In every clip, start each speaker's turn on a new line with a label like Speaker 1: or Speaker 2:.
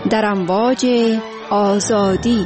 Speaker 1: در امواج آزادی.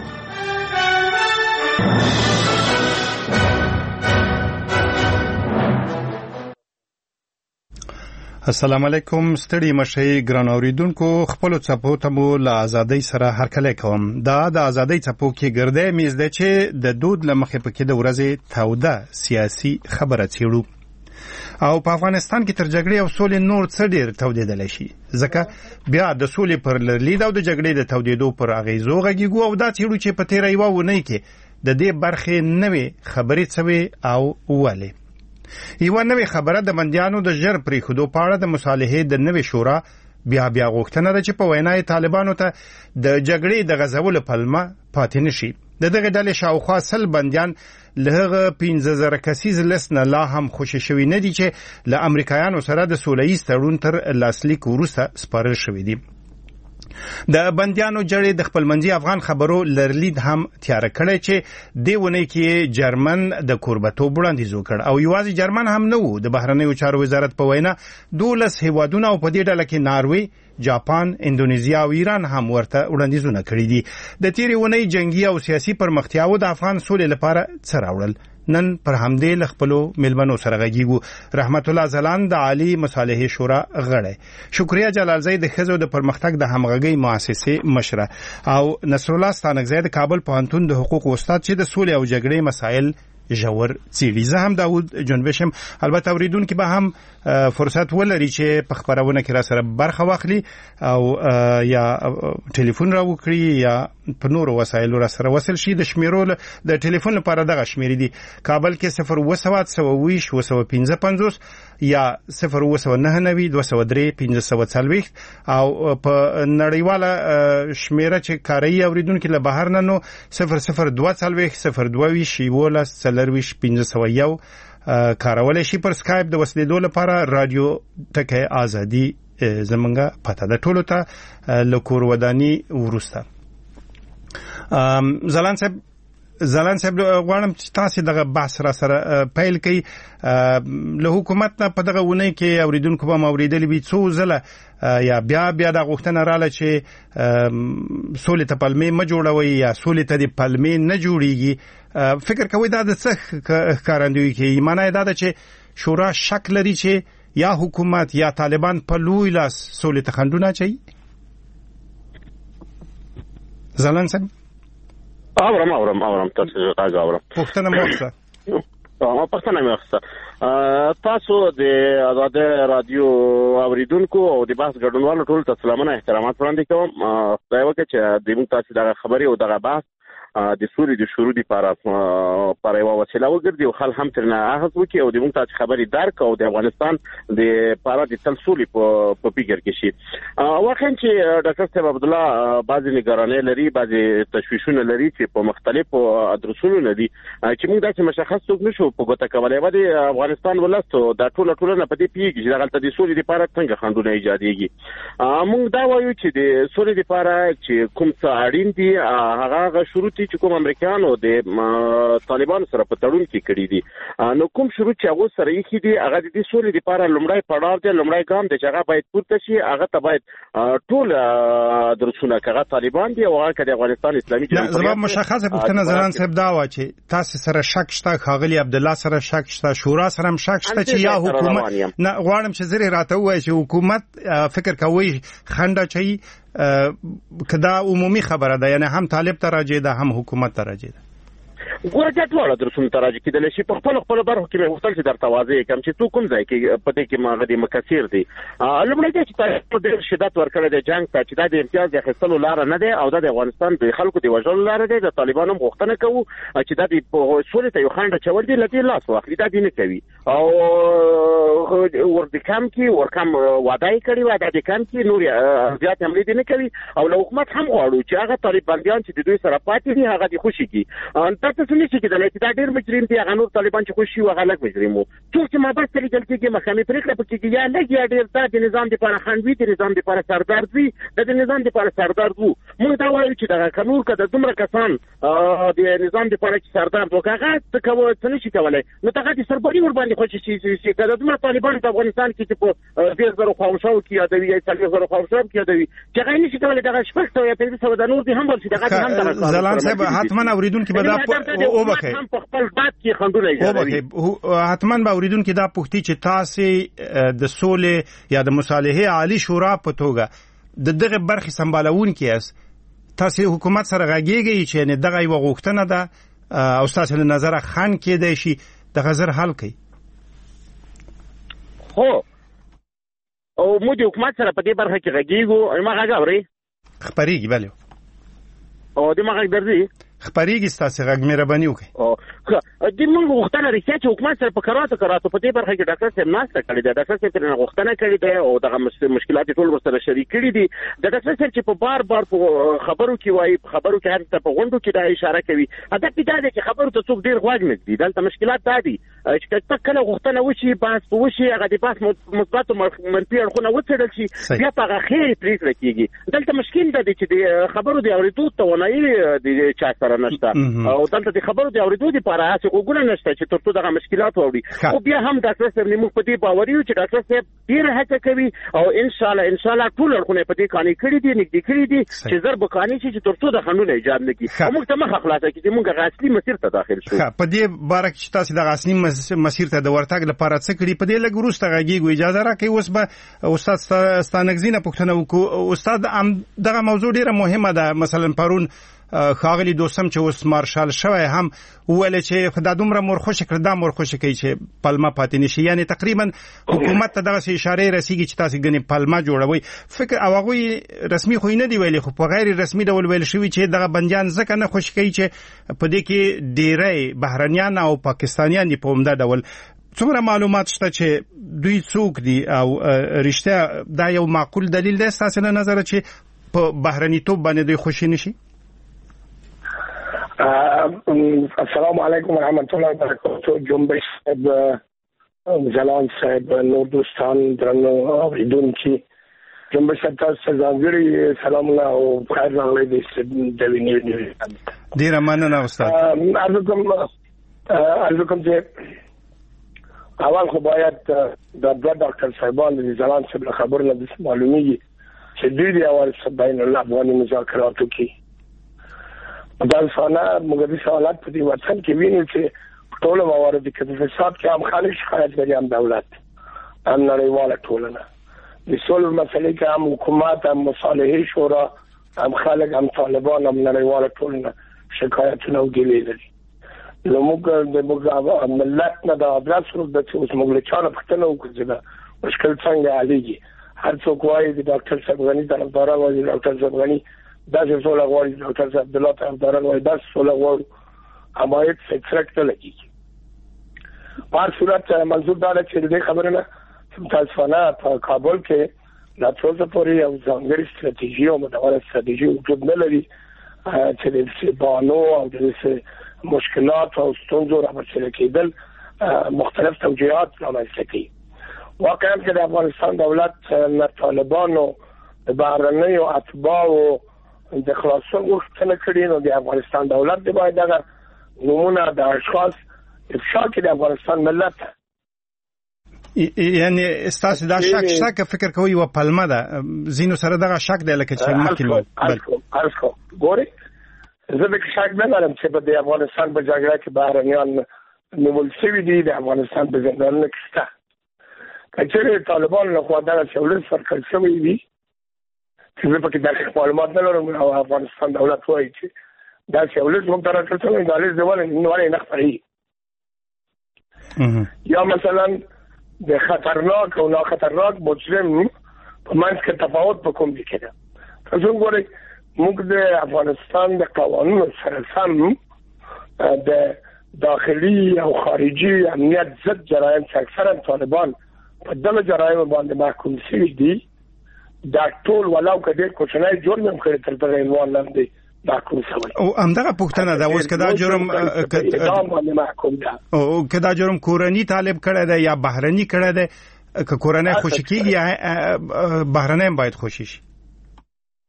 Speaker 2: السلام علیکم. ستړي مشي ګران اوریدونکو، خپل څپو ته مو له ازادۍ سره هرکلی کوم. دا د ازادۍ څپو کې ګرځي میز ده چې د دود لمخې پکې د ورځې توده سیاسي خبره چیړو او په افغانستان کې تر جګړې او سولې نور څه ډیر تودېدلی شي، ځکه بیا د سولې پر لرلید او د جګړې د تودېدو پر اغیزو غږیږو او دا چیړو چې په تیره یوه اونۍ کې د دې برخې نوې خبرې څه او ولې. یوه نوې خبره د بندیانو د ژر پرېښودو په اړه د مصالحې د نوې شورا بیا غوښتنه ده چې په وینا یې طالبانو ته د جګړې د غځولو پلمه پاتې نشي. د دغه ډلې شاوخوا 100 بندیان له هغه 15,000 کسیز لست نه لا هم خوشي شوي نه دي چې له امریکایانو سره د سوله ییز تړون تر لاسلیک وروسته سپارل شوي دي. د بندیانو جړې د خپلمنځي افغان خبرو لرلید هم تیار کړی چې دی ونې کې جرمن د کوربتوب وړاندیز وکړ او یوازې جرمن هم نه وو. د بهرنیو چارو وزارت په وینا 12 هیوادونه او په دې ډله کې ناروی، جاپان، اندونیزیا او ایران هم ورته وړاندیزونه کړي دي. د تیرې ونې جنگي او سیاسي پرمختیاو د افغان سولې لپاره څه راوړل؟ نن پر همدې له خپلو ملمنو سره غږیږو. رحمت الله زلان د عالی مصالحې شورا غړی، شکریا جلالزی د ښځو د پرمختګ د همغږۍ مؤسسې مشره او نصر الله ستانکزی د کابل پوهنتون د حقوقو استاد چې د سولې او جګړې مسایل ژور څیړي. زه هم داود جنبشم. البته اوریدونکو به هم فرصت ولري چې په خبرونه کې را سره برخه واخلي او یا ټلیفون را وکړي یا په نورو وسایلو را سره وصل شي. د شمیرو د ټلیفون لپاره دغه شمیرې دي: کابل کې 0 یا 0 او په نړیواله شمیره چې کاري اوریدونکو له بهر نه نو 002 کارولای شي. پر سکایپ د وسیدو لپاره رادیو ټکی ازادي زمونږه پته ده. ټولو ته لکور ودانی ورسته. زلان صاحب غواړم چې تاسو دغه بحث را سره پیل کړئ. له حکومت نه په دغه ونې کې اوریدونکو به اوریدلې وي څو ځله یا بیا د غوښتنه رااله چې سولې ته پلمې ما جوړوي یا سولې ته د پلمې نه جوړیږي. فکر کوي دا د څه ښکارندویي کوي؟ معنی دا ده چې شورا شک لري چې یا حکومت یا طالبان په لوی لاس سولې ته خنډونه اچوي. زلان صاحب
Speaker 3: اورم تاسو غږ اورم.
Speaker 2: پوښتنه مو وکړه.
Speaker 3: تاسو د آزاد رادیو اوریدونکو او د بحث ګډونوالو ټول ته سلامونه احترامات وړاندې کوم. خدای وکړي چې د موږ تاسو دغه خبرې او دغه بحث د سوري د شروع لپاره پر یو وسیله وګرځي او خل هم ترنه اخذ وکړي او د موږ تاسو خبرې درک او د افغانستان د لپاره د تلسولي په فکر کې شي. واقعا چې ډاکټر صاحب عبد الله بعضی نگرانۍ لري، بعضی تشویشونه لري چې په مختلفو ادرسونو نه دي چې موږ داسې مشخص څوک نشو په ګوته کولای. و د افغانستان ولستو د ټولنه په دې پیږي چې دغه د سولې لپاره څنګه خنډونه ایجادېږي. موږ دا وایو چې د سولې لپاره چې کوم څه اړین دي هغه شروط چې کوم امریکایانو د طالبانو سره په تړون کې کړی دي، نو کوم شروط چې هغه سره یې دي هغه د سولې لپاره لومړی پړاو دی، لومړی ګام دی چې هغه باید پورته شي. هغه ته باید ټول درسونه کړه طالبان دي او هغه د افغانستان اسلامي جمهوریت. زما
Speaker 2: مشخصه پوښتنه زلان صاحب دا و چې تاسو سره شک شته، خاغلی عبد الله سره شک شته، شورا سره هم شک شته چې یا حکومت نه غواړم چې زری راته وایي چې حکومت فکر کوي خنډه چي کدا عمومي خبره ده، یعنی هم طالب ته راځي ده هم حکومت ته راځي ده.
Speaker 3: ګورځه ټول درسونه تراجع کېدل شي. په خپل برخه کې وختل چې درته واضح کوم چې تو کوم ځای کې پدې کې ماغه دي مکثیر دي. لومړی چې تاسو ډېر شدت ورکړی د جنگ ته چې د امتیاز د خپل لار نه ده او د افغانستان د خلکو د وژل لار ده. د طالبانو غوښتنه کوي چې د سولې ته یو خنډ چول دي لته لاس واخلي. دا دي نه کوي او ورته کم کې ورکم وعده کړی، وعده د کم کې نور زیات عملي دي نه کوي. او له حکومت هم غواړو چې هغه طالبان چې د دوی سره پاتې دي هغه د خوشي کی تاسو څه نشي کېدلی چې دا ډېر مجرم دي. هغه نور طالبان چې خوشي وغه لګ مجرم وو څوک چې ما بس ترې دل کېږي محکمې پرېکړه پکې یا لګ یا ډېر دا د نظام لپاره خنډوي، د نظام لپاره سردار وي، د نظام لپاره سردار وو موږ دا وایو چې دا قانون کده دومره کسان د نظام د پاره کې سردار دوکاغه څه کوي څه نشي کولای نو هغه د سربري ور باندې خوشي شي کده دومره طالبان په افغانستان کې په 2000 خواوشاو کې یادوي یا 3000 خواوشاو کې یادوي چې هغه نشي کولای دا شپږ یا 500 د نور دي هم ورسي دغه هم
Speaker 2: زلان صاحب حتما اوریدونکو به دا او بخیر
Speaker 3: هم په خپل باد کې خندونه
Speaker 2: ایجادوي حتما به اوریدونکو دا پوښتنه چې تاسو د سولې یا د مصالحه عالی شورا په توګه د دغه برخې سمبالون کیاس تاسو حکومت سره غږیږئ چې نه دغه یو غوښتنه ده او تاسو له نظر خان کېدای شي د غزر حل کړي
Speaker 3: هو او موږ د حکومت سره په دې برخه کې غږیږو ما غږاوري
Speaker 2: خبريږي بله
Speaker 3: او د ما غږ درځي
Speaker 2: خبريږي تاسو غږ مهرباني وکړئ
Speaker 3: او د موږ غوښتنه لري چې حکومت سره په کاراتو په دې برخه کې ډاکټر صاحب ناسته کړې ده ډاکټر صاحب ترنه غوښتنه کړې ده او دغه مشکلات ټول ورسره شریک کړي دي د ډاکټر صاحب چې په بار په خبرو کې وایي خبرو کې هر څه په غونډو کې دا اشاره کوي اته پیدا ده چې خبرو ته څوک ډیر غوږ نه دی دلته مشکلات دا دي چې کله غوښتنه وشي بحث وشي هغه د بحث مثبت او منفي اړخونه وڅېړل شي بیا په هغه خیر پریکړه کیږي دلته مشکل ده چې د خبرو د اورېدو توانایي د چا سره نشته او دلته د خبرو د اورېدو لپاره هڅه وګونه نشته چې ترڅو دغه مشکلات ووري او بیا هم ډاکټر صاحب موږ په دې باور یو چې ډاکټر صاحب ډیر هڅه کوي او ان شاء الله ټول اړخونه په دې کاني کړی دي نګدي کړی دي چې زر بکانی چې ترڅو د قانون ایجاد نکړي موږ ته مخه خلاصه کړي موږ غاصلي مسیر ته داخل شو
Speaker 2: په دې باره کې تاسو د غاصلي مسیر ته د ورتګ لپاره څه کړی په دې لګ وروسته غږیږي اجازه راکړئ اوس به استاد ستانګزینه پوښتنه وکړو استاد دغه موضوع ډیره مهمه ده مثلا پرون خاغلی دوستم چې اوس مارشال شوی هم ویل چې خدای دومره مرخص کړ دا مرخص کوي چې پلمه پاتې نشي یعنی تقریبا حکومت ته دغه اشاره رسیږي چې تاسو غني پلمه جوړوي فکر او هغه رسمي خو نه دی ویلي خو په غیر رسمي ډول ویل شوی چې دغه بنجان ځکه نه خوش کوي چې په دې کې ډیری بهرنیان او پاکستانیان په عمده ډول څومره معلومات شته چې دوی څوک دي او رښتیا دا یو معقول دلیل دی تاسو نه نظر چې په بهرني توپ باندې دوی خوشی نشي
Speaker 4: السلام علیکم ورحمۃ اللہ وبرکاتہ جنبش صاحب زلان صاحب نور دوستان درنو اوریدونکي جنبش صاحب تاسو ځانګړي سلامونه او خیر راغلی د وینې
Speaker 2: ډیر مننه استاد
Speaker 4: عرض کوم چې اول خو باید د ډاکټر صاحبان د زلان صاحب خبرونه د معلومیږي چې دوی د اول بین الافغاني مذاکراتو کې دا څنګه موږ د سوالات په دې وطن کې ویني چې ټول موارد کې د فساد کې هم خالص شکایت لري هم دولت هم نړیواله ټولنه د سولې مسلې کې هم حکومت هم مصالحه شورا هم خلک هم طالبان هم نړیواله ټولنه شکایتونه وکړي لري نو موږ د ملت نه د ادرس ورو د څه موږ له چانه پښتنه وکړو دا مشکل څنګه حلېږي هر څوک وايي د ډاکټر صاحب غني طرفداران وايي ډاکټر صاحب غني دا څه ټول غواړي ډاکټر صاحب عبد الله طرفداران وايي دا ټول غواړي امایت فکرکته لګي په هر صورت منظور دا چې دې خبره نه متاسفانه په کابل کې لا څه پورې یو ځانګړي ستراتیژي او مداوله ستراتیژي وجود نه لري چې د بانو او د مشکلات او ستونزو راپورته کېدل مختلف توجیهات رامنځته کوي واقعا چې د افغانستان دولت نه طالبانو د بهرنیو اتباعو د خلاصون غوښتنه کړې نو د افغانستان دولت د باید دغه نمونه د اشخاص افشا کې د افغانستان ملت
Speaker 2: یعنی استاسو دا شک فکر کوي و پلمه ده زینو سره دغه شک دی لکه چې ممکن
Speaker 4: الکو ګوري زه به شک نه لرم چې په افغانستان په جګړه کې بهرنیان نیول شوي دي د افغانستان په زندانونو کې شته کچېره طالبان له خوا دغه څولس ورکړل شوی دي چې په کې دغه معلومات نه لرم او افغانستان دولت وایي چې دا څولس موږ درته څنګه دالې ځوانه نه خبري یا مثلا د خطرناک او نا خطرناک مجرم په منځ کې تفاوت په کوم دي کېده تاسو ګورئ موږ د افغانستان د قوانینو سره سم د داخلي او خارجي امنیت ضد جرایم چې اکثرا طالبان په دغه جرایم باندې محکوم شوي دي دا ټول ولو کډیر کوچنی جرم هم کړی تر دغه عنوان لاندې محکوم شوی
Speaker 2: او همدغه پوښتنه ده اوس کدا جرم
Speaker 4: محکوم ده
Speaker 2: او کدا جرم کورنی طالب کړی دی یا بهرني کړی دی که کورنی خوشی کیږي یا بهرنی هم باید خوشی شي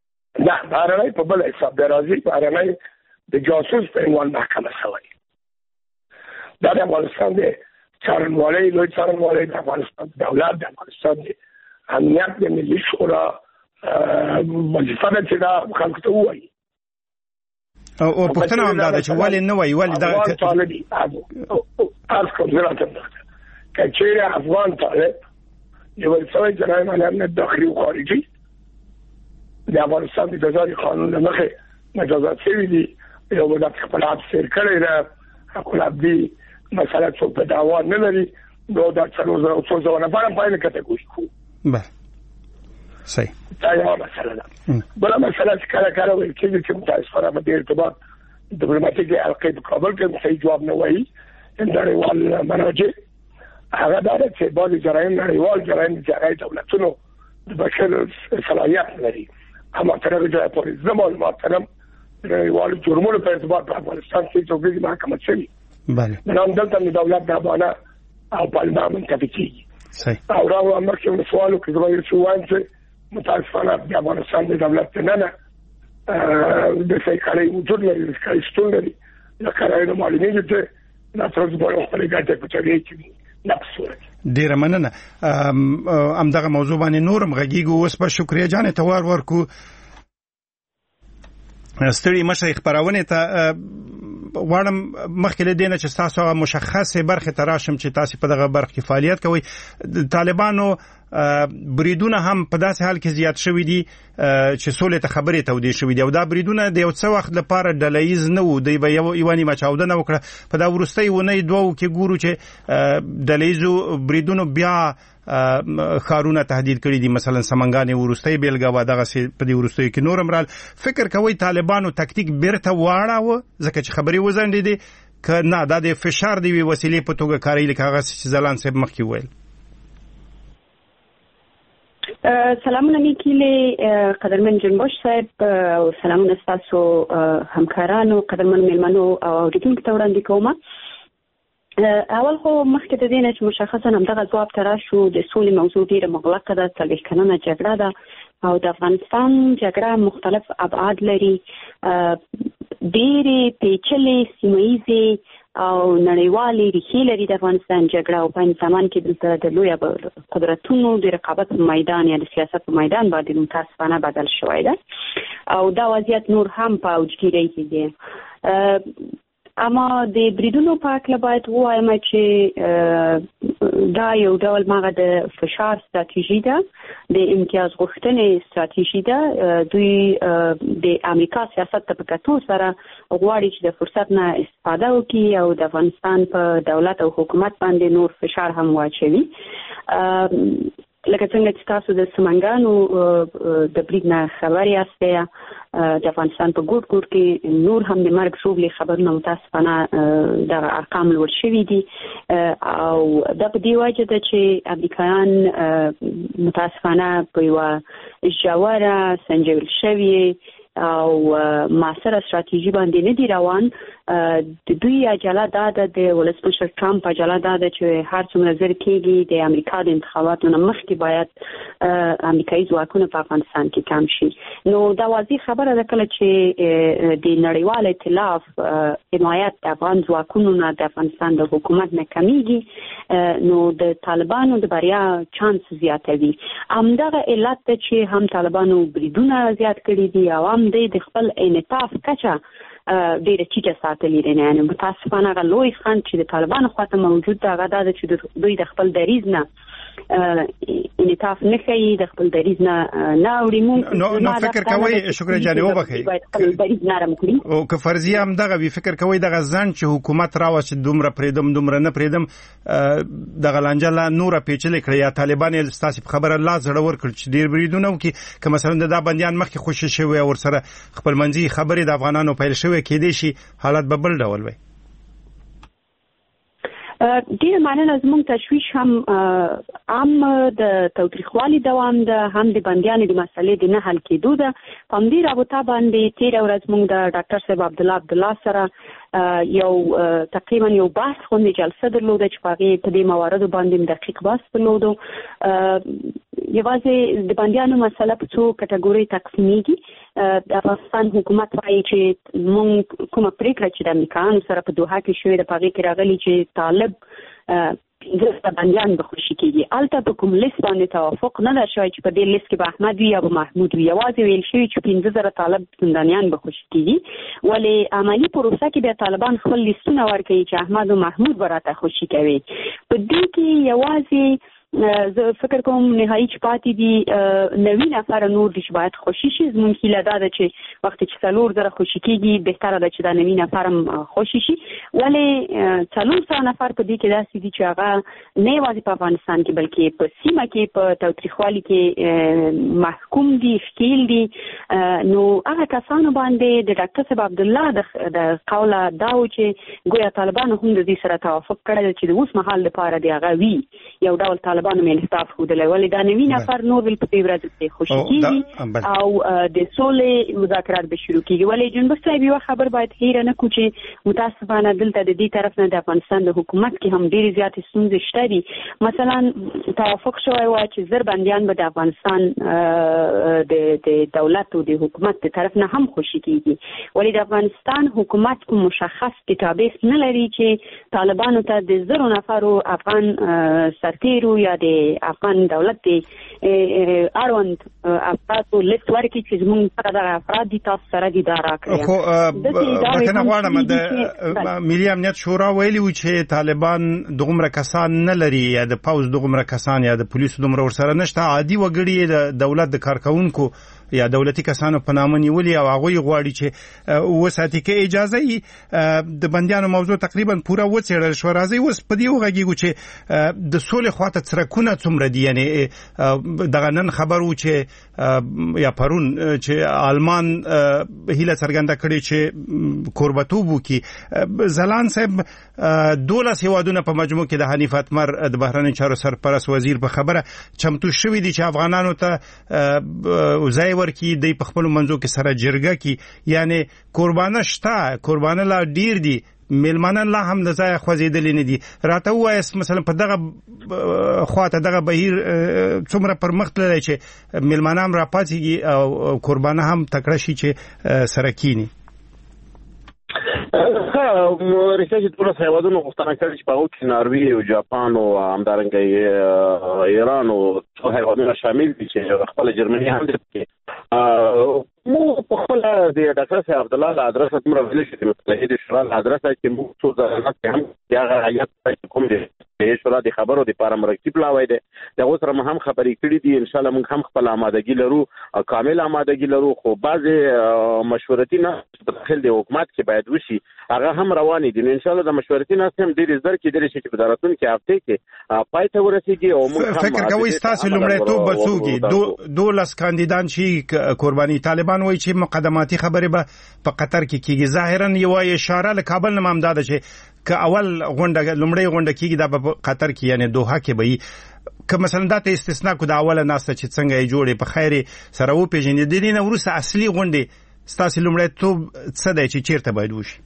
Speaker 4: نه بهرنۍ په بل حساب دی راځي بهرنۍ د جاسوس په عنوان محکمه شوی دا د افغانستان د څارنوالۍ لوی څارنوالۍ د افغانستان دولت د افغانستان د امنیت د ملي شورا وظیفه ده چې دا خلکو ته ووایي
Speaker 2: او پوښتنه هم دا ده چې ولې نه وایي ولې
Speaker 4: افغان طالب از کوم زراعت که چیرې افغان طالب نیول شوی جرایم امنیت داخلي او خارجي د افغانستان د جزایي قانون له مخې مجازات شوي دي یو مدت خپل حبس تېر کړی ده حق العبدي مسله څوک په دعوا نه لري نو دا 400 نفر هم پایله کټګوري کوو
Speaker 2: بله صحیح
Speaker 4: دا یوه مسله ده بله مسله چې کله کله ویل کېږي چې متاسفانه په دې ارتباط ډیپلوماتیکې حلقې په کابل کې صحیح جواب نه وایي نړیوال مراجع هغه دا ده چې بعضې جرایم نړیوال جرایم چې هغه دولتونو د بشر صلاحیت لري اما تر هغه ځایه پورې زه معلومات لرم نړیوالو جرمونو په ارتباط په افغانستان کې څوک محکمه شوي
Speaker 2: بله
Speaker 4: نو همدلته د دولت د ابانه او پالما منتفي کېږي
Speaker 2: صحیح
Speaker 4: او راو مخکې یو سوال وکړي زما یو څه وایم چې متاسفانه د افغانستان د دولت دننه د صحیح کړۍ وجود لري د کړۍ شتون لري د کړایو معلومېږي چې دا ترانسپورټ خپلې ګټې په چلې کې نقص ورکړي
Speaker 2: ډیره مننه همدغه موضوع باندې نور هم غږیږو اوس په شکریه جانې ته وار ورکو ستړي مشه خبرونه ته غواړم مخکې له دې نه چې تاسو هغه مشخصه برخه ته راشم چې تاسو په دغه برخه کې فعالیت کوئ طالبانو بریدونه هم په داسې حال کې زیات شوي دي چې سولې ته خبرې تودې شوي دي او دا بریدونه د یو څه وخت لپاره ډلهییز نه وو دوی به یوه نیمه چاودنه وکړه په دا وروستۍ اونۍ دوو کې ګورو چې ډلهییزو بریدونو بیا خارونه تهدید کړي دي مثلا سمنګانې وروستۍ بیلګه وه دغسې په دې وروستیو کې نور هم رال فکر کوئ طالبانو تکتیک بیرته واړاوه ځکه چې خبرې وځنډېدې که نه دا د فشار د یوې وسیلې په توګه کاروي لکه هغسې چې ځلان صاحب مخکې وویل
Speaker 5: سلامونه نیکیلې قدرمن جنباش صاحب او سلامونه ستاسو همکارانو قدرمن میلمنو او اورېدونکو ته وړاندې کومه اول خو مخکې د دې نه چې مشخصا همدغه ځواب ته راشو د سولې موضوع ډېره مغلقه ده 40 کلنه جګړه ده او د افغانستان جګړه مختلف ابعاد لري ډېرې پیچلې سیمهییزې او نړیوالې ریښې لري د افغانستان جګړه او په زمان کې دلته د لویو قدرتونو د رقابت په میدان یا د سیاست په میدان باندې متاسفانه بدل شوی ده او دا وضعیت نور هم په اوجګیرۍ کې دی اما د بریدونو په اړه باید ووایم چې دا یو ډول ماغه د فشار ستراتیژي ده د امتیاز غوښتنې ستراتیژي ده دوی د امریکا سیاست ته په کتو سره غواړي چې د فرصت نه استفاده وکړي او د افغانستان په دولت او حکومت باندې نور فشار هم واچوي لکه څنګه چې تاسو د سمنګانو د برید نه خبر یاستئ د افغانستان په ګوټ ګوټ کې نور هم د مرګ ژوبلې خبرونه متاسفانه د ارقام لوړ شوي دي او دا په دې وجه ده چې امریکایان متاسفانه په یوه ژوره سنجول شوې او معاصره ستراتیژي باندې نه دي روان د دوی عجله دا ده د ولسمشر ټرمپ عجله دا ده چې هر څومره زر کېږي د امریکا د انتخاباتو نه مخکې باید امریکایي ځواکونه په افغانستان کې کم شي نو دا واضح خبره ده کله چې د نړیوال ائتلاف حمایت د افغان ځواکونو نه د افغانستان د حکومت نه کمیږي نو د طالبانو د بریا چانس زیاتوي همدغه علت ده چې هم طالبانو بریدونه زیات کړي دي او هم د خپل انعطاف کچه ډېره ټیټه ساتلې ده نه یعنې متاسفانه هغه لوی خنډ چې د طالبانو خواته موجود ده هغه دا ده چې دوی د خپل دریځ نه انعطاف نه کوي د خپل دریځ نه اوري
Speaker 2: نو فکر کوئ شکر جانې وبخئ او که فرضیه هم دغه وي فکر کوئ دغه ځنډ چې حکومت راوست دومره پرېږدم دومره نه پرېږدم دغه لانجه لا نوره پیچلې کړې یا طالبان یې ستاسې په خبره لا زړه ورکړل چې ډېر بریدونه وکړي که مثلا د دا بندیان مخکې خوشي شوي او ورسره خپلمنځي خبرې د افغانانو پیل شوی کېدای شي حالت به بل ډول وي
Speaker 5: ډېر مننه زموږ تشویش هم د تاوتریخوالي دوام ده هم د بندیانو د مسلې د نه حل کېدو ده په همدې رابطه باندې تېره ورځ موږ د ډاکټر صاحب عبدالله سره یو تقریبا یو بحث غوندې جلسه درلوده چې په هغې په دې مواردو باندې دقیق بحث درلودو یوازې د بندیانو مسله په څو کټګورۍ تقسیمیږي د افغانستان حکومت وايي چې موږ کومه پریکړه چې د امریکایانو سره په دوحه کې شوې ده په هغې کې راغلي چې طالب 15 بندیان به خوشي کېږي. هلته په کوم لیست باندې توافق نه ده شوی چې په دې لیست کې به احمد وي یا به محمود وي. یوازې ویل شوي چې 15,000 طالب زندانیان به خوشي کېږي، ولې عملي پروسه کې بیا طالبان خپل لیستونه ورکوي چې احمد او محمود به راته خوشي کوي. په دې کې یوازې زه فکر کوم نهایي چې پاتې دي 9 نفر نور دي چې باید خوشي شي. زموږ هیله دا ده چې وخت چې 4,000 خوشي کېږي بهتره ده چې دا 9 نفر هم خوشي شي، ولې 400 نفر په دې کې داسې دي چې هغه نه یوازې په افغانستان کې بلکې په سیمه کې په تاوتریخوالي کې محکوم دي، ښکیل دي. نو هغه کسانو باندې د ډاکټر صاحب عبدالله د قوله دا و چې ګویا طالبانو هم د دې سره توافق کړی چې د اوس مهال لپاره د هغه وي یو ډول طالبانو مې انصاف ښودلی، ولې دا 9 نفر نور ول په دې ورځ کې خوشي کېږي او د سولې مذاکرات به شروع کېږي. ولې جنبش صاحب یو خبر باید هېره نه کړو چې متاسفانه دلته د دې طرف نه د افغانستان د حکومت کې هم ډېرې زیاتې ستونزې شته دي. مثلا توافق شوی و چې 1000 بندیان به د افغانستان د دولت او د حکومت د طرف نه هم خوشي کېږي، ولې د افغانستان حکومت کوم مشخص ډیټابیس نه لري چې طالبانو ته د 1000 نفرو افغان سرتیرو یا د افغان دولت د اړوند افرادو لیست ورکړي چې زموږ سره دغه افراد دي، تاسو سره دي دا راکړئ.
Speaker 2: خو بخښنه غواړم د ملي امنیت شورا ویلي و چې طالبان دغومره کسان نه لري یا د پوځ دغومره کسان یا د پولیسو دومره ورسره نشته، عادي وګړي د دولت د کارکونکو یا دولتي کسانو په نامه نیولي او هغوی غواړي چې وساتي. که اجازه یې د بندیانو موضوع تقریبا پوره وڅېړل شوه، راځئ اوس په دې وغږیږو چې د سولې خواته څرکونه څومره دي. یعنې دغه نن خبر و چې یا پرون چې آلمان هیله څرګنده کړې چې کوربتوب وکړي. ځلان صاحب 12 هیوادونه په مجموع کې د حنیف اتمر د بهرنیو چارو سرپرست وزیر په خبره چمتو شوي دي چې افغانانو ته ځای ورکی دی په خپل منځو کې سره جرګه کی. یعنی قربانه شته، قربانه لا ډیر دي، میلمانه لا هم د ځای خوځېدلې نه دي. راته وایست مثلا په دغه خواته دغه بهیر څومره پر مخ تللی چې میلمانه هم راپاڅېږي او قربانه هم تکړه شي چې سره کینی.
Speaker 3: رښتیا چې ټول هیوادونو غوښتنه کړې چې په هغو کې ناروې او جاپان او همدارنګه ایران او څو هیوادونه شامل دي چې خپله جرمني هم دي. مو په خپل د ډاکټر صاحب عبدالله له ادرسه دومره ویلی چې د متحده شورا له ادرسه چې موږ څو ځله هم هغه هیات کوم دی د شورا د خبرو لپاره مرکب لاوی دی دغه سره هم خبرې کړې دي. ان شاء الله موږ هم خپل آمادګي لرو، کامل آمادګي لرو، خو بعضې مشورتي ناستې په داخل د حکومت کې باید وشي هغه هم روانې دي. ان شاء الله د مشورتي ناستې هم ډېرې زر کېدلی شي چې په راتلونکي هفتې کې پای ته ورسېږي. او موږ
Speaker 2: فکر کوئ ستاسو لومړیتوب به څوک وي؟ 12 کاندیدان شي قرباني. طالبان وایي چې مقدماتي خبرې به په قطر کې کېږي. ظاهرا یوه اشاره له کابل نه هم دا ده چې که اول غونډه لومړی غونډه کېږي دا به په قطر کې یعنې دوحه کې به وي. که مثلا دا ته استثنا کو د اوله ناسته چې څنګه یې جوړې په خیر سره وپېژنې، د دې نه وروسته اصلي غونډې ستاسې لومړیتوب څه دی چې چیرته باید وشي؟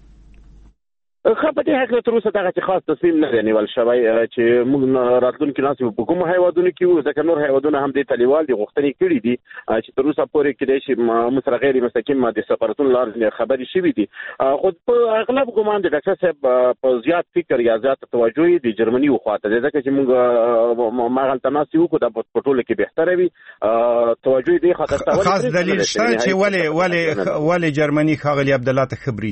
Speaker 3: خو په دې هکله تر اوسه دغه خاص تصمیم نه دی نیول شوی چې موږ راتلونکي ناستې په کومو هیوادونو کې وو، ځکه نور هیوادونه هم دې تلیوال دي غوښتنې کړي دي چې تر اوسه پورې کېدای شي موږ سره غیر مستقیم د سفارتونو لارې خبرې شوي دي. خو په اغلب ګمان د ډاکټر صاحب په زیات فکر یا زیات توجه د جرمني وخواته دی، ځکه چې موږ ماغلته ناستې وکړو دا په ټوله کې بهتره وي. توجه دې خاطر
Speaker 2: خاص دلیل شته چې ولې جرمني ښاغلي عبدالله ته خبري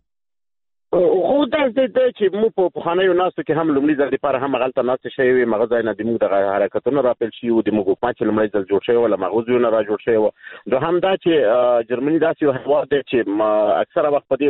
Speaker 3: خو دا چې موږ په پخوانیو ناستو کې هم لومړي ځل لپاره هم هغلته ناستې شوې وې، هغه ځای نه د موږ دغه حرکتونه راپیل شوي وو، د موږ حکومت چې لومړی ځل جوړ شوی و له هغو ځایونو را جوړ شوی و. دوهم دا چې جرمني داسې یو هېواد دی چې اکثره وخت په دې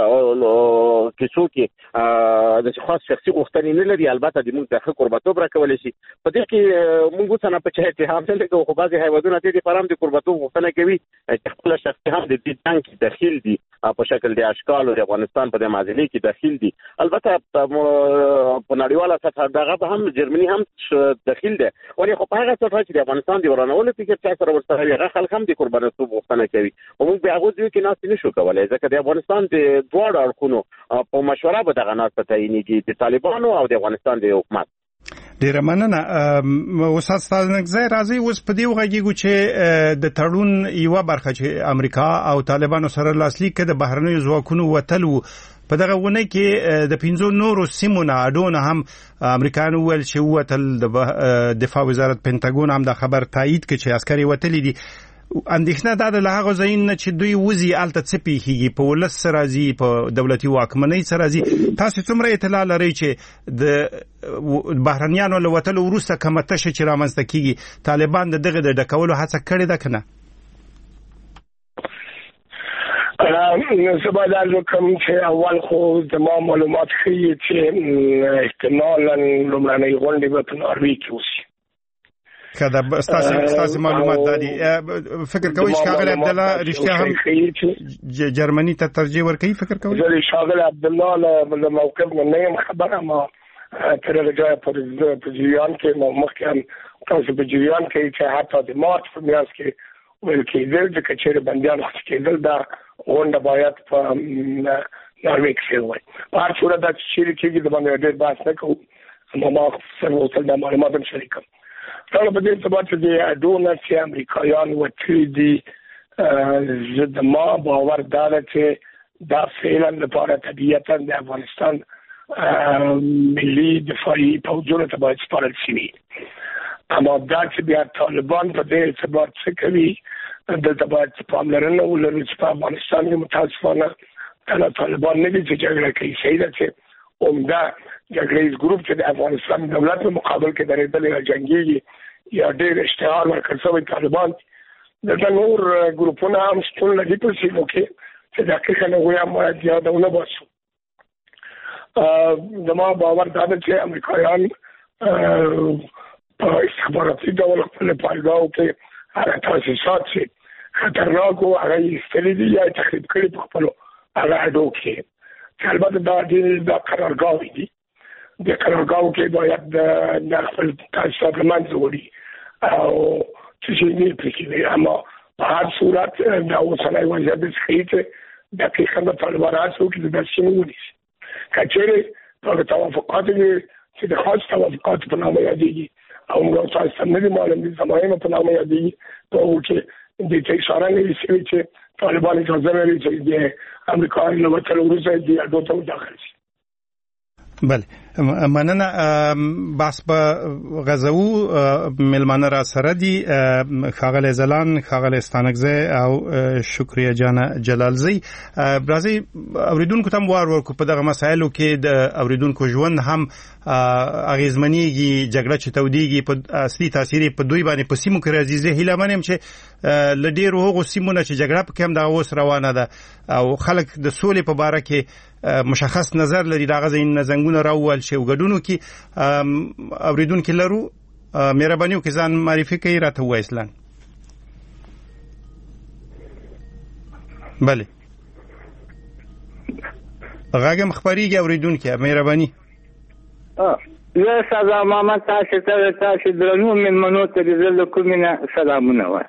Speaker 3: کیسو کې د خاص شخصي غوښتنې نه لري. البته د موږ د ښه قربتوب راکولی شي. په دې کې موږ اوس نه په چا اتهام نه لګوو، خو بعضې هېوادونه دې دپاره هم د قربتوب غوښتنه کوي چې خپله شخصي هم د دې جنګ کې دخیل دي په شکل د اشکالو د افغانستان په دې معادلې کې دخیل دي. البته په نړیواله سطحه دغه به هم جرمني هم دخیل دی، ولې خو په هغه سطحه چې د افغانستان د ورانولو فکر چا سره ورسره وي هغه خلک هم د قربانیتوب غوښتنه کوي. او موږ په هغو ځایو کې ناستې نشو کولی، ځکه د افغانستان د دواړو اړخونو په مشوره به دغه ناسته تعینېږي، د طالبانو او د افغانستان د حکومت.
Speaker 2: ډیره مننه. استاد ستانکزی راځي اوس په دې وغږیږو چې د تړون یوه برخه چې امریکا او طالبانو سره لاسلیک کړه د بهرنیو ځواکونو وتل وو. په دغه ونه کې د 15 نورو سیمو نه اډونه هم امریکایانو ویل چې وتل. د دفاع وزارت پینټاګون هم دا خبر تایید کړ چې عسکري وتلي دي. اندېښنه دا د له هغه ځایونو نه چې دوی وځي هلته څه پیښیږي، په ولس څه راځي، په دولتي واکمنۍ څه راځي. تاسو څومره اطلاع لرئ چې د بهرنیانو له وتلو وروسته کومه تشه چې رامنځته کیږي طالبان د دغه د ډکولو هڅه کړې ده که نه؟
Speaker 4: زه باید عرض وکړم چې اول خو زما معلومات ښیي چې احتمالا لومړنۍ غونډې به په ناروې کې وشي.
Speaker 2: که دا ستاسې معلومات دادي فکر کوئ چې ښاغلی عبدالله رښتیا هم جرمني ته ترجیح ورکوي؟ فکر کوئ
Speaker 4: زه د ښاغلی عبدالله له موقف نه یم خبره. ما تر هغه ځایه په جریان کې مخکې هم تاسو په جریان کې چې حتی د مارچ په میاشت کې ویل کېدل چې که چېرې بندیان خلاص کېدل دا غونډه باید په ناروې کې شوې وای. په هر صورت دا چې چېرې کېږي د باندې ډېر بحث نه کوو، اما ما سره اوسل دا معلومات هم شریکم. دا په دې اعتبار چې د اډونه چې امریکایان وتلي دي زما باور دا ده چې دا فعلا لپاره طبیعتا د افغانستان ملي دفاعي پوځونو ته باید سپارل شي. اما دا چې بیا طالبان په دې اعتبار څه کوي دلته باید پاملرنه ولرو چې په افغانستان کې متاسفانه طالبان نه دي چې جګړه کوي. صحیح ده چې عمده جګړیز ګروپ چې د افغانستان دولت په مقابل کې درېدلی یا جنګېږي یا ډېر اشتهار ورکړل شوی طالبان، دلته نور ګروپونه هم شتون لري په سیمو کې چې دقیقا هغوی هم باید یاد ونه باسو. زما باور دا ده چې امریکایان په استخباراتي ډول خپل پایګاو کې هغه تاسیسات چې خطرناک وو هغه یې ایستلي دي یا یې تخریب کړي په خپلو هغه اډو کې. البته دا قرارګاوې دي، د قرارګاو کې باید د خپل تاسیسات له منځه وړي او څه شي نه پرې کوي. اما په هر صورت دا اوسنی وضعیت داسې ښیي چې دقیقا د طالبان هڅه وکړي چې داسې شي ونیسي. که چېرې هغه توافقات چې د خاص توافقاتو په نامه یادېږي او موږ تاسو ته نه دي معلوم دي زماینو په نامه یادېږي په هغو کې دې ته اشاره نه وي شوې چې طالبان اجازه لري چې د امریکایانو له وتلو وروسته دې اډو ته وداخل شي.
Speaker 2: بله مننه. بحث په غزو ملمانه را سره دي ښاغلی ځلان، ښاغلی ستانکزی او شکریه جانه جلالزی. راځئ اوریدونکو ته هم وار ورکړو په دغه مسایلو کې د اوریدونکو ژوند هم اغیزمنېږي، جګړه چې تودېږي په اصلي تاثیر په دوی باندې په سیمو کې راځي. زه هیله من یم چې له ډېرو هغو سیمو نه چې جګړه پکې هم دغه اوس روانه ده او خلک د سولې په باره کې مشخص نظر لري، دغه ځایونه زنګونه راوویل شي او ګډونو کې اوریدونکي لرو. مهرباني وکړئ ځان معرفي کړئ راته ووایئ. اسلام بله غږ هم خپرېږي اوریدونکي مهرباني.
Speaker 6: زه ساده محمد تاسو درنو مېلمنو ته د زړه له کومې نه سلامونه وایم.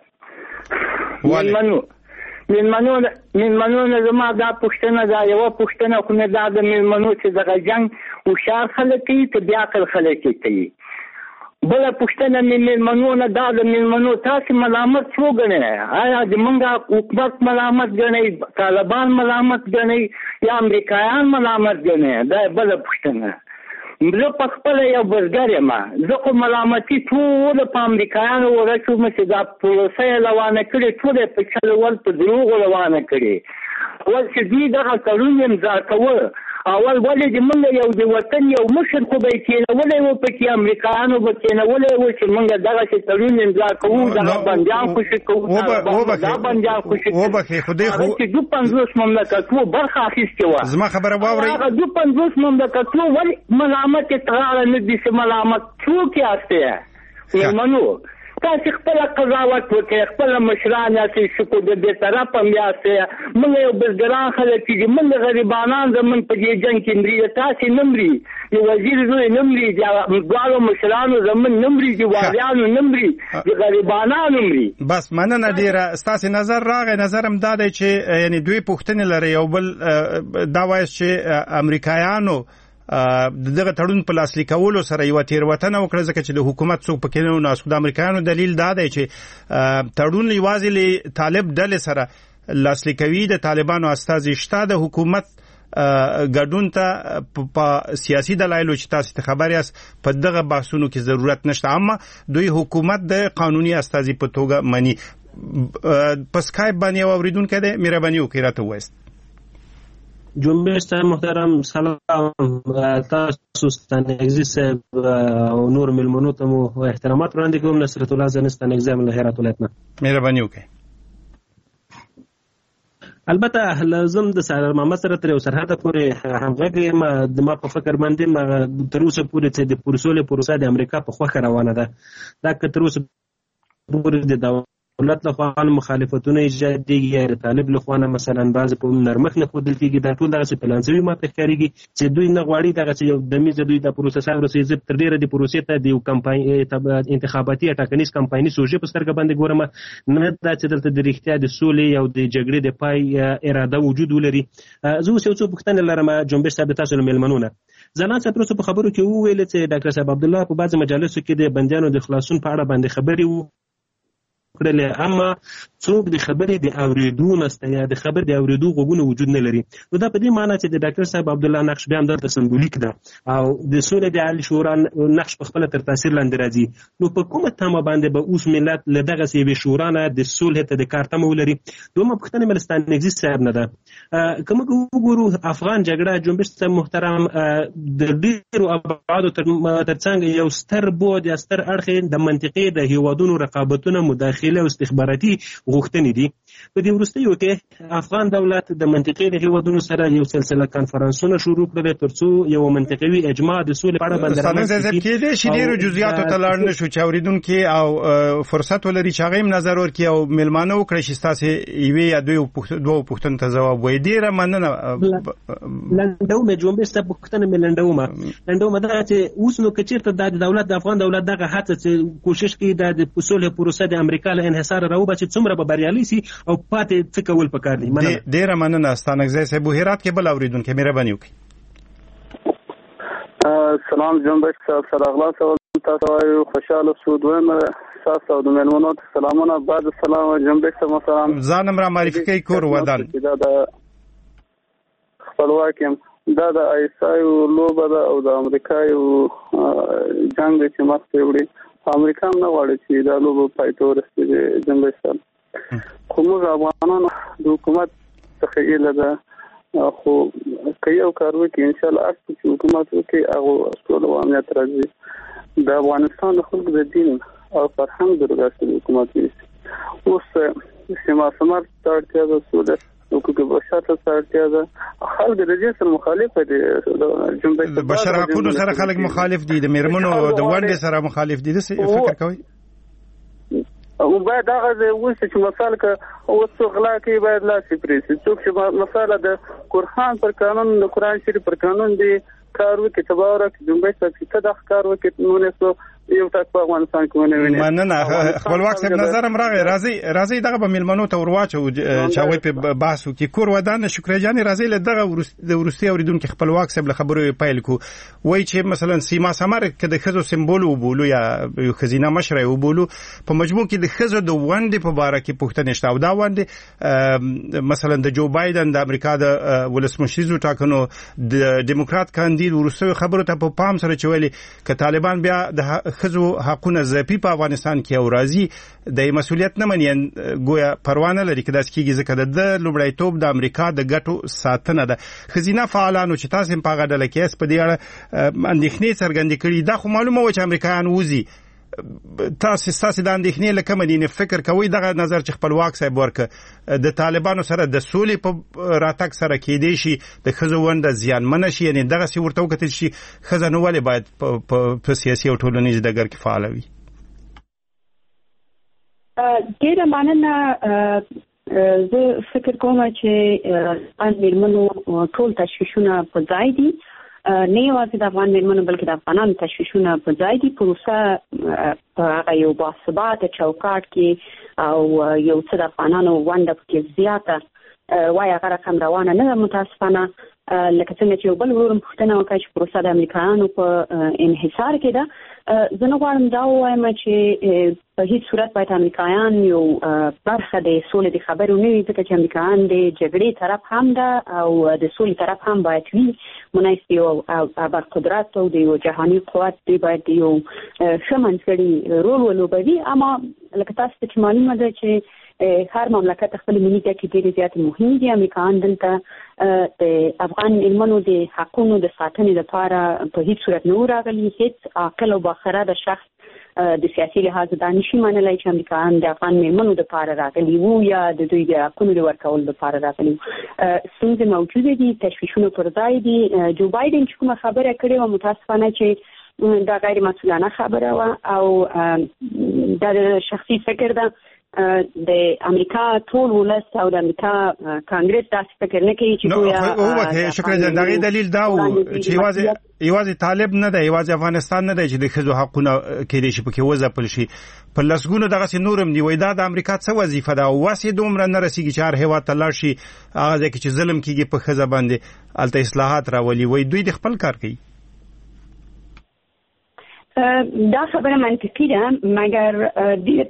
Speaker 6: مېلمنو نه زما دا پوښتنه ده، یوه پوښتنه خو مې دا د مېلمنو چې دغه جنګ هوښیار خلک کوي که بې عقل خلک کوي. بله پوښتنه مې مېلمنو نه دا د مېلمنو تاسې ملامت څو ګڼئ؟ آیا زمونږ حکومت ملامت ګڼئ، طالبان ملامت ګڼئ یا امریکایان ملامت ګڼئ؟ دا بله پوښتنه. زه په خپله یو بزګر یم، زه خو ملامتي ټوله په امریکایانو ورسوم چې دا پروسه یې روانه کړې، ټوله یې په چلول په دروغو روانه کړې. اول چې دوی دغه تړون امضا کوه، اول ولې د موږ یو د وطن یو مشر خو به یې کېنولی و پکې، امریکایانو به کېنولی و چې موږ دغسې تړون امضا کوو، دغه بندیان خوشي کوو، دا بندیان خوشي کوو. هغه چې 250 مملکتونو برخه اخیستې وه،
Speaker 2: زما خبره واورئ.
Speaker 6: هغه 250 مملکتونو ولې ملامت یې تغاړه نه دي چې ملامت څوک یاستئ؟ مېلمنو تاسې خپله قضاوت وکړئ، خپله مشران یاستئ، شکر د دې طرف هم یاستئ. موږ یو بزګران خلک دي، موږ غریبانان زموږ په دې جنګ کې مري، تاسې نه مري، د وزیر زوی نه مري، د دواړو مشرانو زموږ نه مري، د والیانو نه مري، د غریبانانو مري.
Speaker 2: بس مننه ډېره. ستاسې نظر راغی. نظر هم دا دی چې یعنې دوی پوښتنې لري. یو بل دا وایي چې امریکایانو دغه تړون په لاسلیک کولو سره یو تیروتنه وکړه، ځکه چې د حکومت څوک پکې نه ناسو. د امریکایانو دلیل دا دی چې تړون یوازې له طالب ډلې سره لاسلیک کوي، د طالبانو استازي شته، د حکومت ګډون ته په سیاسي دلایلو چې تاسو ته خبر یاست په دغه بحثونو کې ضرورت نشته، اما دوی حکومت د قانوني استازي په توګه مني. په سکایپ باندې اوریدونکو ده مهرباني وکړئ راته وایست.
Speaker 7: جنبش صاحب محترم سلام، تاسو ستانګزي صاحب او نور ملمنو ته مو احترامات وړاندې کوم. نصرت الله زنه ستانګزي من هرات ولایت نه
Speaker 2: مهرباني وکړئ.
Speaker 7: البته لازم د سره محمد سره تر سرحد پورې همغږي ما د ما په فکر باندې ما تر اوسه پورې چې د پروسه د امریکا په خوخه روانه ده. دا که تر اوسه پورې د دولت لخوا مخالفتونه ایجادېږي، د طالب لخوا مثلا بعضې په نرمښت نه ښودل کېږي، دا ټول دغسې پلانځوي ماته ښکارېږي چې دوی نه غواړي دغسې یو دمیزه دوی د پروسه سره ورسوي. زه تر ډېره د پروسې ته د یو انتخاباتي ټاکنیز کمپایني سوژې په سترګه باندې ګورم، نه دا چې دلته د رښتیا د سولې او د جګړې د پای اراده وجود ولري. زه اوس یو څو پوښتنې لرم جنبش صاحب تاسو له مېلمنو نه. ځلان صاحب تر اوسه په خبرو کې وویل چې ډاکټر صاحب عبدالله په بعضې مجالسو کې د بندیانو د خلاصون په اړه باندې خبرې کړلې، اما څوک د خبرې د اورېدو نسته یا د خبر د اورېدو غوږونه وجود نه لري. نو دا په دې معنی چې د ډاکټر صاحب عبدالله نقش بیا هم دلته سمبولیک ده او د سولې د عالي شورا نقش په خپله تر تاثیر لاندې راځي. نو په کومه تمه باندې به اوس ملت له دغسې یوې شورا نه د صلح ته د کار تمه ولري؟ دویمه پوښتنه مې له ستانګزي صاحب نه ده. که موږ وګورو افغان جګړه جنبش صاحب محترم د ډېرو ابعادو تر څنګ یو ستر بود یا ستر اړخ د منطقې د هیوادونو رقابتونه مداخله او استخباراتي غوښتنې دي. په دې وروستیو کې افغان دولت د منطقې د هیوادونو سره یو سلسله کنفرانسونه شروع کړل ترڅو یو منطقوي اجماع د سولې په اړه باندې رامنځته کړي. کېدای شي ډېرو جزئیاتو ته لاړ نشو چې اوریدونکي او فرصت ولري چې هغه نظر ورکړي او مېلمانه وکړي چې تاسو یوې یا دوه پوښتنو ته ځواب وایي. ډېره مننه. لنډومه جنبش ته پوښتنه مې لنډومه دا چې اوس نو که چېرته د دولت د افغان دولت دغه هڅه چې کوشش کوي د صلح پروسه د امریکا له انحصار راوباسي څومره به بریالي سي او پاتې څه کول پکار دي؟
Speaker 2: ډېره مننه ستانګزی صاحب. هرات کې بل اورېدونکی مهرباني وکړئ.
Speaker 8: سلام جنبش صاحب سره اغلا سوال تاسو وایو خوشاله شو. دویمه تاسو او د مېلمنو ته سلامونه. بعد السلام جنبش صاحب محترم.
Speaker 2: ځانم را معرفي کوي کور ودان.
Speaker 8: دا د خپلواک یم، دا د ایسایو لوبه ده او د امریکایو جنګ چې مخکې وړي. امریکا هم نه غواړي چې دا لوبه پای ته ورسېږي جنبش صاحب. خو موږ افغانانو د حکومت څخه ایله ده، خو که یو کار وکړي انشاءالله هر څه چې حکومت وکړي هغه سوله او امنیت راځي. د افغانستان د خلکو د دین او فرهنګ د رګاسته حکومت نیسي. اوس سیما سمار ته اړتیا ده، سوله حقوق بشر ته اړتیا ده. خلک د دې سره مخالف دي.
Speaker 2: د بشر حقوقو سره خلک مخالف دي، د میرمنو د ونډې سره مخالف دي. څه فکر کوي؟
Speaker 8: او باید هغه اوس چې مثال که اوس غلا کوي باید لا شي پریسي. څوک چې مثلا د قرآن پر قانون د قرآن شریف پر قانون دی کار وکړي تبارک جنبش ته چې دا کار وکړي نو نه یو تاسو په افغانستان کې ونه ویني.
Speaker 2: مننه. خپلواک صاحب نظرم راغی. راځي دغه به مېلمنو ته ورواچو چې هغوی په بحث وکړي. کور ودان شکریا جانې راځي له دغه د وروستي اورېدونکي خپلواک صاحب له خبرو پیل کړو. وایي چې مثلا سیما سمر که د ښځو سمبول وبولو یا یو ښځینه مشره یې وبولو، په مجموع کې د ښځو د ونډې په باره کې پوښتنې شته او دا ونډې مثلا د جو بایدن د امریکا د ولسمشریزو ټاکنو د ډیموکرات کاندید وروستیو خبرو ته په پام سره چې ویلي که طالبان بیا د ښځو حقونه ځپي په افغانستان کې او راځي د مسؤلیت نه مني، ګویا پروا نه لري که داسې کېږي، ځکه د لومړیتوب د امریکا د ګټو ساتنه ده. ښځینه فعالانو چې تاسو هم په هغه ډله کې یاست په دې اړه اندېښنې څرګندې کړي. دا خو معلومه وه چې امریکایان وځي. تاسو د اندېښنې له کومه دي فکر کوئ دغه نظر چې خپلواک صاحب ورکړه د طالبانو سره د سولې په راتګ سره کېدای شي د ښځو ونډه زیانمنه شي؟ یعنې دغسې ورته وکتل شي ښځه نو ولې باید په سیاسي او ټولنیز ډګر کې فعاله وي؟
Speaker 5: ډېره مننه. زه فکر کوم چې مېرمنو ټول تشویشونه په ځای دي، نه یوازې د افغان مېرمنو بلکې د افغانانو تشویشونه په ځای دي. پروسه په هغه یو باثباته چوکاټ کې او یو څه د افغانانو ونډه پکې زیاته وایي هغه رقم روانه نه ده متاسفانه. لکه څنګه چې یو بل ورور پوښتنه وکړه چې پروسه د امریکایانو په انحصار کې ده. زه نه غواړم دا ووایم چې په هیڅ صورت باید امریکایان یو برخه د سولې د خبرو نه وي، ځکه چې امریکایان د جګړې طرف هم ده او د سولې طرف هم باید وي. مناسب یو ابرقدرت او د یو جهاني قوت دی باید یو ښه منځګړی رول ولوبوي. اما لکه تاسو ته معلومه ده چې هر مملکت خپل ملي ګټې ډېرې زیاتې مهمې دي. امریکایان دلته د افغان مېرمنو د حقونو د ساتنې لپاره په هیڅ صورت نه راغلي. هیڅ عاقل او باخبره شخص د سیاسي لحاظ دا نشي منلای چې امریکایان د افغان مېرمنو لپاره راغلي وو یا د دوی د حقونو د ورکولو لپاره راغلي وو. ستونزې موجوده دي، تشویشونه پر ځای دي. جو بایدن چې کومه خبره کړې وه متاسفانه چې دا غیر مسؤلانه خبره وه او دا د شخصي فکر ده. د امریکا ټول ولس او د امریکا کانګرس داسې فکر نه کوي چې
Speaker 2: دوی شکر جان دغه دلیل دا چې یوازې طالب نه دی، یوازې افغانستان نه دی چې د ښځو حقونه کېدای شي پکې وځپل شي، په لسګونو دغسې نورم دي. وایي دا د امریکا څه وظیفه ده او وسې دومره نه رسېږي چې هر هېواد ته لاړ شي هغه ځای کې چې ظلم کېږي په ښځه باندې هلته اصلاحات راولي. وایي دوی د خپل کار کوي.
Speaker 5: دا خبره منطقي ده، مګر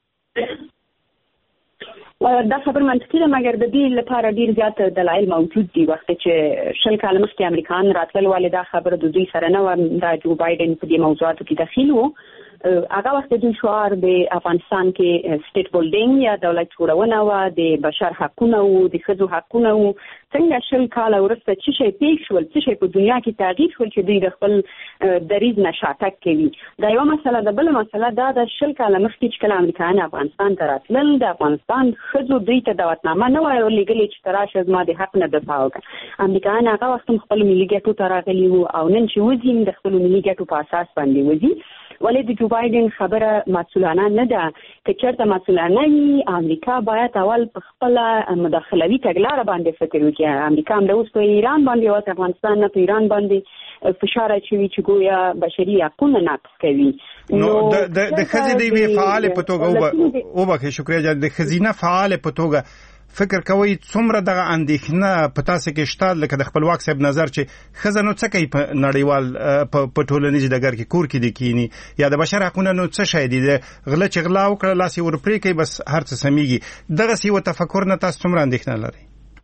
Speaker 5: دا خبر منطقي ده، مګر د دې لپاره ډیر زیات دلایل موجود دي. وخت چې 20 کال مخکې امریکایان راتلل ولې دا خبره د دوی سره نه و، دا جو بایدن په دې موضوعاتو کې دخیل وو. هغه وخت دوی شعار د افغانستان کې سټیټ بولډینګ یا دولت جوړونه و، د بشر حقونه و، د ښځو حقونه و. څنګه 20 کال وروسته چې شي پیښ شول، چې شي په دنیا کې تغییر شول چې دوی د خپل دریځ نه شاتګ کوي. دا یو مسله ده. بل مسله دا د 20 کال مخکې چې کله امریکایان افغانستان ته راتلل، د افغانستان ښځو دوی ته دعوتنامه نه وای ورلېږلې چې تراشه زما د حق نه دفاع وکړه. امریکایان هغه وخت خپل ملي ګټو ته راغلي وو او نن چې وځي د خپل ملي ګټو په اساس باندې وځي. ولې د جو بایدن خبره مسؤلانه نه ده؟ که چېرته مسؤلانه وي امریکا باید اول په خپل مداخلوي تګلاره باندې فکر وکړي. امریکا هم د اوس په ایران باندې او افغانستان نه په ایران باندې فشار اچوي چې ګویا بشري حقونه نقض کوي.
Speaker 2: نو د ښځې د یوې فعالې په توګه وبخښئ شکریه جان، د ښځینه فعالې په توګه فکر کوي څومره دغه اندېښنه په تاسو کې شته لکه د خپلواک صاحب نظر چې ښځه نو څه کوي په نړیوال په ټولنیز ډګر کې کور کې دي کینی یا د بشر حقونه نو څه شی دي؟ د غله چې غلا وکړه لاس یې ورپرې کوي بس هر څه سمېږي. دغسې یو تفکر نه تاسو څومره اندېښنه لرئ؟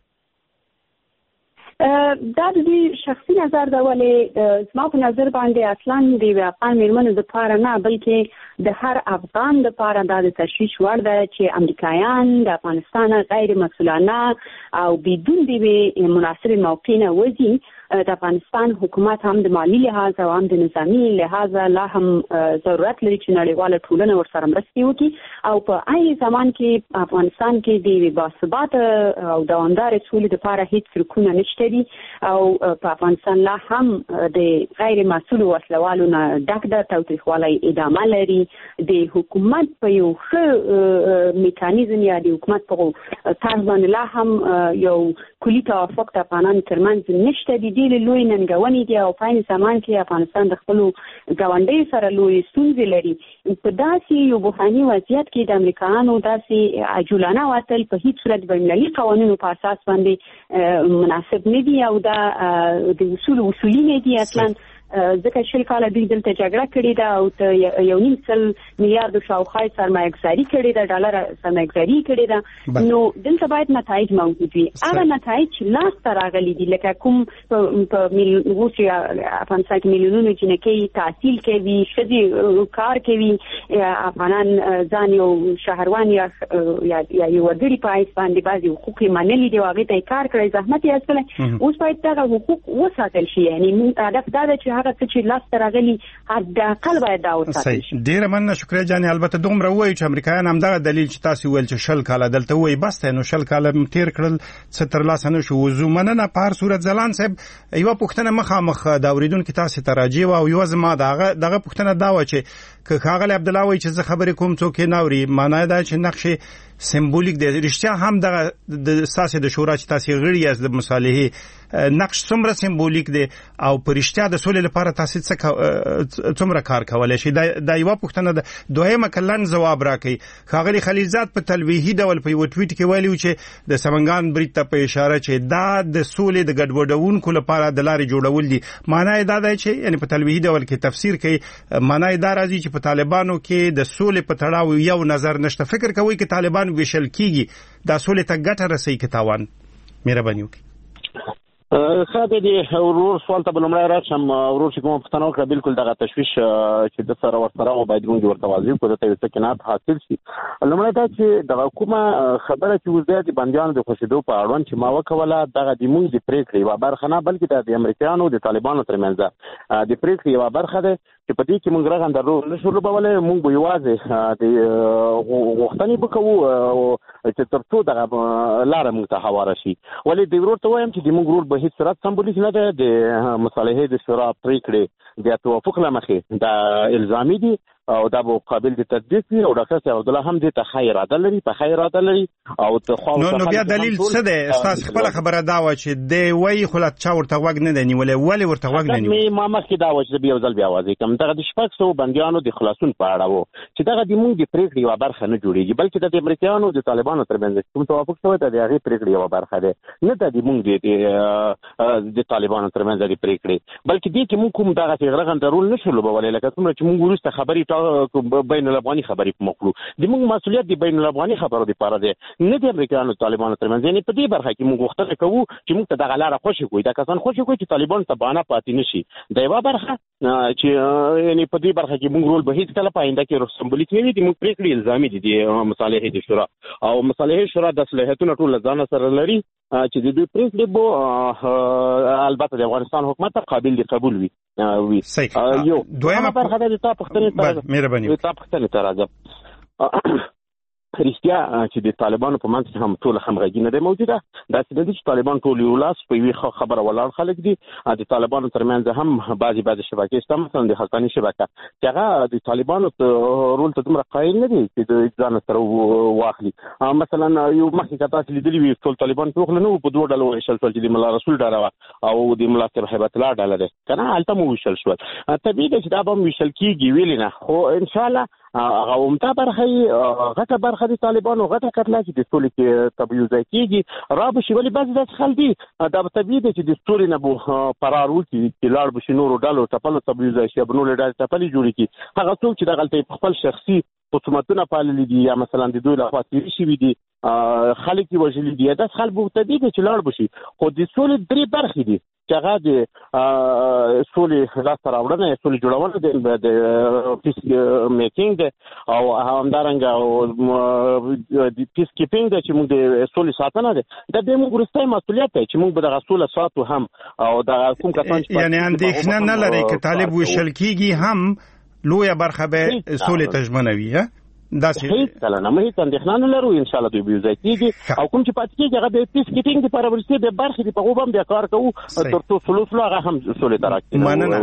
Speaker 5: دا د دې شخصي نظر دا ولې زما په نظر باندې اصلا د افغان مېرمنو لپاره نه بلکې د هر افغان لپاره دا د تشویش وړ ده چې امریکایان د افغانستان غیر مسؤلانه او بدون د مناسب موقع نه وځي. د افغانستان حکومت هم د مالی لحاظ او هم د نظامی لحاظ لا هم ضرورت لري چې نړیواله ټولنه ورسره مرسته وکړي او په عین زمان کې افغانستان کې د باثباته او دوامدار سولې لپاره هیڅ رکونه نشته دي او په افغانستان لا هم د غیر مسؤل وسلوالو نه ډک ده. تاوتریخوالی ادامه لري. د حکومت په یو ښه میکانیزم یا د حکومت په طرز باندې لا هم یو کلي توافق د افغانانو ترمنځ نشته دي. ډېرې لوی ننګونې دي او په عین زمان کې افغانستان د خپلو ګاونډیو سره لوی ستونزې لري. په داسې یو بحراني وضعیت کې د امریکایانو داسې عجولانه وتل په هیڅ صورت بینالمللي قوانینو په اساس باندې مناسب نه دي او دا د اصولي نه دي اصلا. ځکه 20 کاله دوی دلته جګړه کړې ده او 1.5 میلیارډ شاوخوا سرمایه‌ګذاري کړې ده، ډالر سرمایه‌ګذاري کړې ده. نو دلته باید نتایج موجود وي. هغه نتایج چې لاس ته راغلي دي لکه کوم په اوس افغانستان کې میلیونونو جنکۍ تحصیل کوي، ښځې کار کوي، افغانان ځان یو شهروان یا یو وګړي په حیث باندې بعضې حقوق یې منلي دي او هغې ته یې کار کړی، زحمت یې ایستلی. اوس باید دغه حقوق وساتل شي. یعنې هدف دا ده چې هغه څه چې لاس ته راغلي حداقل باید دا وساتل شي.
Speaker 2: ډېره مننه شکریه جانې. البته دومره ووایو چې امریکایان همدغه دلیل چې تاسو ویل چې 20 کاله دلته ووایي بس دی نو 20 کاله تېر کړل څه ترلاسه نه شو. وضو مننه. په هر صورت ځلان صاحب یوه پوښتنه مخامخ د اورېدونکي تاسې ته راجع وه او یوه زما دغه پوښتنه دا وه چې که ښاغلی عبدالله وایي چې زه خبرې کوم څوک یې نه اوري، معنا دا چې نقش سمبولیک دی. رښتیا هم د ساسه د شورا چې تاسو غړي یاست د مصالحې نقش څومره سمبولیک دی او په رښتیا د سولې لپاره تاسو څومره کار کولای شي؟ دا یو پوښتنه ده. دویمه کلن جواب راکړي. ښاغلي خلیلزاد په تلویحي ډول په یو ټویټ کې ویلي چې د سمنګان برید ته په اشاره چې دا د سولې د ګډوډونکو لپاره د لارې جوړول دي. معنی دا دی چې یعنی په تلویحي ډول کې تفسیر کوي، معنی دا راځي چې په طالبانو کې د سولې په تړاو یو نظر نشته. فکر کوي چې طالبان ویشل کیږي دا سولې ته ګټه رسوي که تاوان؟ مهرباني وکړئ.
Speaker 3: خاطر دی ورور سوال ته بلمړی راشم. ورور چې کوم پښتنو کړه بالکل دغه تشویش چې د سره ورسره او باید موږ ورته واضح کړو ته یو سکنات حاصل شي. لمړی دا چې دغه کومه خبره چې وزیر د بندیانو د خوشیدو په اړوند چې ما وکوله دغه د موږ د پریکړې یوه برخه نه بلکې د امریکایانو د طالبانو ترمنځ د پریکړې یوه برخه ده چې په دې کې موږ رغنده رول نشو لوبولی. موږ به یوازې د غوښتنې به کوو چې تر څو دغه لاره موږ ته هواره شي. ولې د ورور ته وایم چې د موږ رول به هیڅ صورت سمبولیک نه ده. د مصالحې د شورا پریکړې د توافق له مخې دا الزامي دي او دا به قابل د تطبیق وي او ډاکټر صاحب عبدالله هم دې ته ښه اراده لري، په ښه اراده لري او
Speaker 2: نو بیا دلیل څه دی؟ ستاسو خپله خبره دا وه چې دی وایي خو لا چا ورته غوږ نه دی نیولی. ولې ورته غوږ نه نیولی؟ ما مخکې دا وه چې زه یو ځل بیا واضح کړم. دغه د 600 بندیانو د خلاصون په اړه و چې دغه د موږ د پرېکړې یوه برخه نه جوړېږي بلکې د امریکایانو د طالبانو ترمنځ کوم توافق شوی دی د هغې پرېکړې یوه برخه دی، نه ده د موږ د طالبانو ترمنځ د پرېکړې، بلکې دې کې موږ کوم دغسې رغنده رول نشو لوبولی. لکه څومره چې موږ وروسته خبرې بین الافغاني خبرې په مخلو د موږ مسؤلیت د بین الافغاني خبرو لپاره دی، نه د امریکایانو طالبانو ترمنځ. یعنې په دې برخه کې موږ غوښتنه کوو چې موږ ته دغه لاره خوشې کړو، دا کسان خوشې کړو چې طالبان ته بهانه پاتې نه شي. دا یوه برخه چې یعنې په دې برخه کې موږ رول به هېڅکله په آینده کې سمبولیک نه وي. د موږ پرېکړې الزامي دي د مصالحې د شورا او مصالحې شورا د صلاحیتونه ټول له ځانه سره لري چې د دوی پرېکړې به البته د افغانستان حکومت ته قابل د قبول وي. یو دویمه برخه ده د تا پوښتنې ته راځم. رښتیا چې د طالبانو په منځ کې هم ټول همغږي نه دی موجوده. داسې نه دي چې طالبان ټول یو لاس په یوې خبره ولاړ خلک دي. د طالبانو ترمنځ هم بعضې شبکې شته، مثلا د حقاني شبکه چې هغه د طالبانو رول ته دومره قایل نه دي چې د ځان سره واخلي. مثلا یو مخکې که تاسو لیدلي وي ټول طالبان پوښله نه وو، په دوه ډلو وویشل شول چې د ملا رسول ډله وه او د ملا صاحب هیبت الله ډله ده که نه، هلته مو وویشل شول. طبیعي ده چې دا به هم ویشل کېږي، ویلې نه، خو انشاءالله هغه عمده برخه غټه برخه د طالبانو غټه کتله چې د سولې کې ته یو ځای کېږي را به شي. ولې بعضې داسې خلک دي دا به طبیعي دی چې د سولې نه به فرار وکړي چې لاړ به شي نورو ډلو ټپلو ته به یو ځای شي، به نورې ډلې ټپلې جوړې کړي. هغه څوک چې دغلته یې په خپل شخصي خصومتونه پاللي دي یا مثلا د دوی لخوا تېرې شوي دي، خلک یې وژلي دي، داسې خلک به طبیعي دی چې لاړ به شي. خو د سولې درې برخې دي چې هغه د سولې لاسته راوړنه یا سولې جوړونه د پیس میکینګ ده او همدارنګه د پیس کیپینګ ده چې موږ د سولې ساتنه ده. دا د موږ وروستی مسؤلیت دی چې موږ به دغه سوله ساتو هم او دغه کوم کسان چې یعنې اندېښنه نه لرئ که طالب ویشل کېږي هم لویه برخه به سولې ته ژمنوي؟
Speaker 3: هیڅکله نه، هیڅ اندېښنه نه لرو. انشاءالله دوی به یو ځای کېږي او کوم چې پاتې کېږي هغه د پیس کیپینګ دپاره وروستۍ بیا برخې دي، په هغو به هم بیا کار کوو تر څو سلوسلو هغه هم سولې ته راکړي.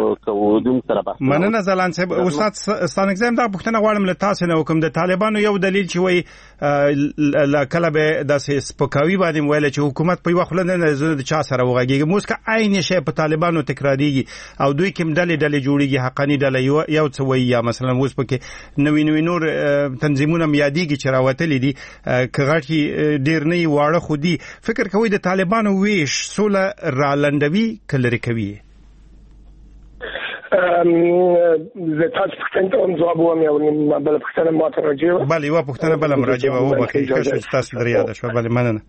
Speaker 2: مننه ځلاند صاحب. استاد ستانکزی دا پوښتنه غواړم له تاسې نه وکړم. د طالبانو یو دلیل چې وایي کله به داسې سپکاوي باندې ویله چې حکومت په یوه خوله نه زه د چا سره وغږېږم. اوس که عین شی په طالبانو تکرارېږي او دوی کې ډلې جوړېږي، حقاني ډله یو څه وایي یا مثلا اوس پکې نوي نور تنظیمونه میادیږي چې راوتلي دي که غټي ډیر نه واړه خو دي. فکر کوئ د طالبانو ویش سوله رالنډوي که لرې کوي؟
Speaker 4: زه تاسو پوښتنې ته هم ځواب ووایم، یو بله پوښتنه ما ته راجع وه.
Speaker 2: بله یوه پوښتنه بله مراجع وه، وبخښئ ښه شو چې تاسو درې یاده شوه. بله مننه.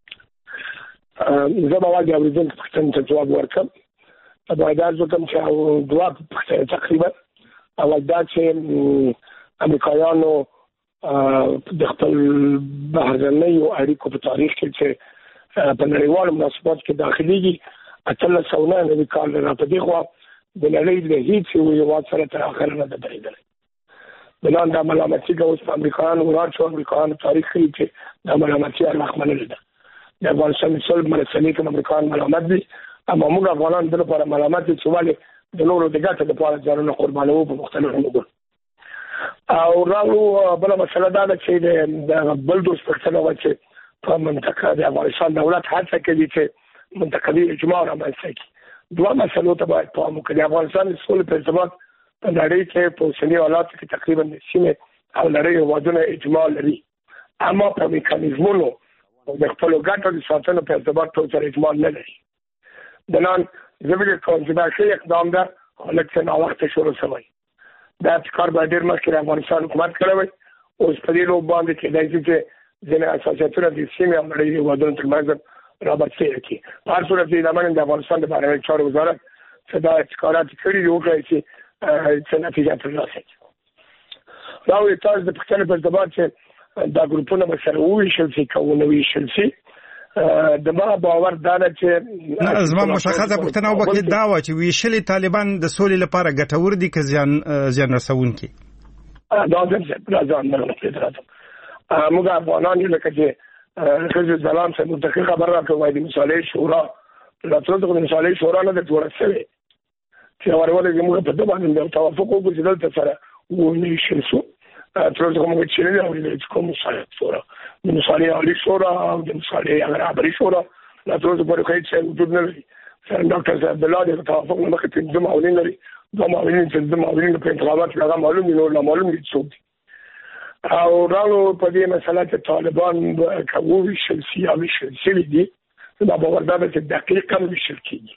Speaker 4: زه به واجب اورېدونکو پوښتنې ته ځواب ورکړم. باید عرض وکړم چې دوه پوښتنې تقریبا. اول دا چې امریکایانو د خپل بهرنیو اړیکو په تاریخ کې چې په نړیوالو مناسباتو کې داخليږي 1899 کال نه په دې خوا د نړۍ د هیڅ یو هېواد سره تر اخره نه ده درېدلی. بلان دا ملامتي که اوس په امریکایانو ولاړ شو، امریکایانو تاریخ ښیي چې دا ملامتي اړخ منلې ده. د افغانستان د صلح مرسلې کې امریکایان ملامت دي، اما موږ افغانان د لپاره ملامت دي چې ولې د نورو د ګټې لپاره ځانونه قربانوو په مختلفو موږ. او راغلو بل مسله دا چې د بل دوست پښتنه و چې په منطقه د افغانستان دولت هڅه کوي چې منطقوي اجماع رامنځته کړي. دوه مسلو ته باید پام وکړي. د افغانستان د سولې په ارتباط په نړۍ کې په اوسني حالاتو کې تقریبا د سیمې او نړۍ هېوادونه اجماع لري، اما په میکانیزمونو او د خپلو ګټو د ساتنې په ارتباط ټول سره اجماع نه لري. د نن زه فکر کوم چې دا ښه اقدام ده، خو لږ څه ناوخته شروع شوی. دا کار باید ډېر مخکې د افغانستان حکومت کړی وی. اوس په دې لوب باندې کېدای شي چې ځینې اساسیتونه د سیمې او نړۍ هېوادونو ترمنځ رابطه کړي. په هر صورت د امن د افغانستان د بهرنیو چارو وزارت څه دا ښکارات کړي دي وکړي چې څه نتیجه ترلاسه کړي. راوړي تاسو د پښتنو په ارتباط چې دا ګروپونه به سره وویشل شي که ونه ویشل شي. د ما باور دا ده چې
Speaker 2: زما مشخصه پوښتنه وکړي دا و چې ویشلي طالبان د سولې لپاره ګټور دي که زیان رسونکي؟
Speaker 4: دا ځان نه راځم. موږ افغانان یو لکه چې خزر زلام سے منتقل خبر راکوي د مصالحې شورا راتلونکو د مصالحې شورا نه د جوړ شوی چې ورول موږ په دغه باندې توافق وکړو چې دلته سره ونی شنسو ترڅو موږ چې نه لري چې کوم مصالحې شورا د مصالحې عالی شورا او د مصالحې عربي شورا راتلونکو په اړه چې وجود نه لري. سره ډاکټر صاحب بلاد د توافق نه مخکې پنځه معاونین لري. دوه معاونین چې د معاونین په انتخابات کې هغه معلوم دي نو لا معلوم دي څوک دي. او راغلو په دې مسله چې طالبان کوي ویشل شي او ویشل شي دي دا باور دا چې دقیقاً ویشل کیږي.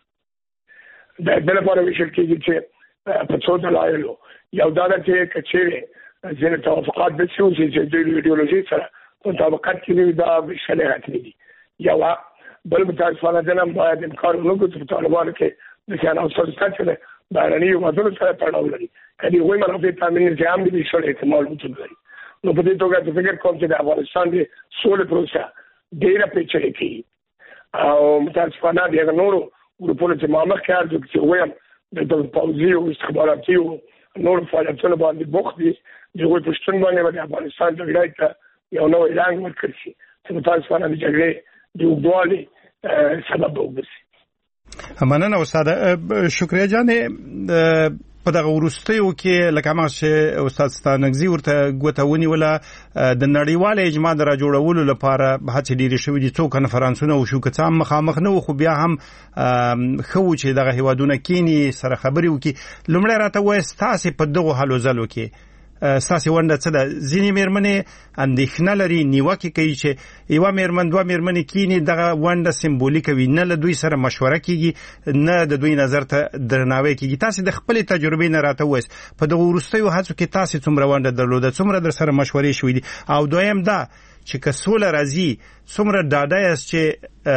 Speaker 4: دا د لپاره ویشل کیږي چې په څو دلایلو یو دا چې کچېره ځینې توافقات د څه چې د ایدئولوژي سره مطابقت کې دا ویشل راځي. یو بل متاسفانه ده باید انکار ونکړو چې طالبان کې د سیاست او سیاست سره بهرني هیوادونو سره تړاو لري. کله وایي منافع تامین چې هم دې شړې احتمال وجود لري. نو په دې توګه چې فکر کوم چې د افغانستان د سولې پروسه ډېره پیچلې کیږي او متاسفانه د نورو ګروپونو چې مامخ کار چې وایم د پوځي او استخباراتي او نورو فعالیتونو باندې بوخت دي د هغوی په شتون باندې د افغانستان جګړې ته یو نوی رنګ ورکړل شي چې متاسفانه د جګړې د اوږدوالي سبب وګرځي.
Speaker 2: مننه استاد. شکریه جان. په دغه وروستیو کې لکه ما چې استاد ستانکزي ورته ګوته ونیوله د نړیوال اجماع د راجوړولو لپاره هڅې ډېرې شوې دي. څو کنفرانسونه وشو که څه هم مخامخ نه وو خو بیا هم ښه و چې دغه هیوادونه کینی سره خبرې وکړي. لومړی راته ووایه ستاسې په دغو هلو ځلو کې ستاسې ونډه څه ده؟ ځینې مېرمنې اندېښنه لري نیوکې کوي چې یوه مېرمن دوه مېرمنې کینی دغه ونډه سمبولیکه وي، نه له دوی سره مشوره کیږي نه د دوی نظر ته درناوی کیږي. تاسې د خپلې تجربې نه راته ووایئ په دغو وروستیو هڅو کې تاسې څومره ونډه درلوده، څومره در سره مشورې شوې دي؟ او دویم دا چې که سوله راځي څومره ډاډه یاست چې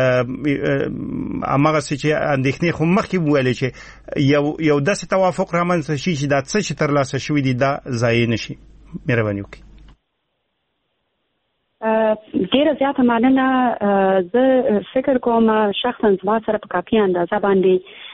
Speaker 2: هماغسې چې اندېښنې خو مخکې وویلې چې یو داسې توافق رامنځته شي چې دا څه چې ترلاسه شوي دي دا ضایع نه شي؟ مهرباني وکړئ.
Speaker 5: ډیره زیاته مننه. زه فکر کوم شخصا زما سره په کافي اندازه باندې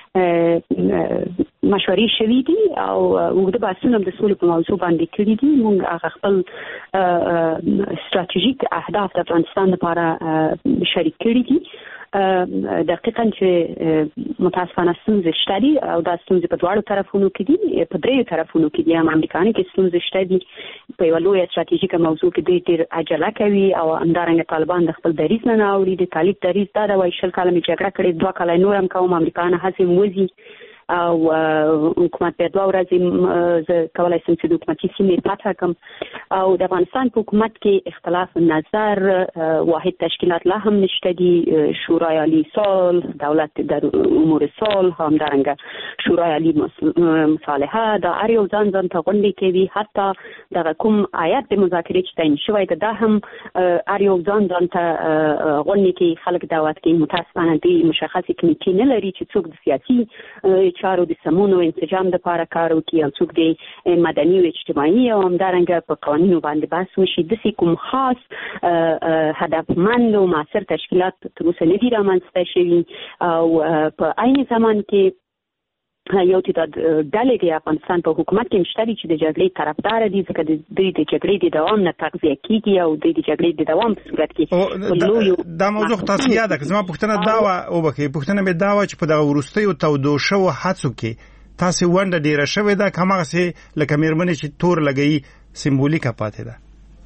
Speaker 5: مشورې شوي دي او اوږده بحثونه د سولې په موضوع باندې کړي دي. موږ هغه خپل ستراتیژیک اهداف د افغانستان لپاره شریک کړي دي. دقیقاً چې متاسفانه ستونزې شته دي او دا ستونزې په دواړو طرفونو کې دي، په دریو طرفونو کې دي. هم امریکانو کې ستونزې شته دي په یوه لویه ستراتیژیکه موضوع کې دوی ډېر عجله کوي او همدارنګه طالبان د خپل دریځ نه اوري. د طالب دریځ دا ده وایي 20 کاله مې جګړه کړې 2 کاله نور هم کوم. امریکایان هڅې موزي او حکومت په 2 ورځې زه کولای شم چې د حکومتي سیمې فتح کړم. او د افغانستان په حکومت کې اختلاف نظر واحد تشکیلات لا هم نشته دي. شورای عالی صلح، دولت در امور صلح، همدارنګه شورای عالی مصالحه دا هر یو ځان ته غونډې کوي. حتی دغه کوم آیات د مذاکرې چې تعیین شوی ده دا هم هر یو ځان ته غونډې کوي، خلک دعوت کوي. متاسفانه دې مشخصې کمیټې نه لري چې څوک د سیاسي چارو د سمون او انسجام لپاره کار وکړي او څوک د مدني او اجتماعي او همدارنګه په قوانینو باندې بحث وشي. داسې کوم خاص هدفمند او مؤثر تشکیلات تر اوسه نه دي رامنځته شوي. او په عین زمان کې یو تعداد ډلې د افغانستان په حکومت کې مشته دي چې د جګړې طرفدار دي، ځکه دوی د جګړې د دوام نه تغذیه کیږي او دوی د جګړې د دوام په صورت کې
Speaker 2: دا موضوع تاسو یاد کړئ. زما پوښتنه دا وه پوښتنه مې دا وه چې په دغه وروستیو تودو شوو هڅو کې تاسې ونډه ډېره شوې ده که هماغسې لکه مېرمنې چې تور لګوي سمبولیکه پاتې ده.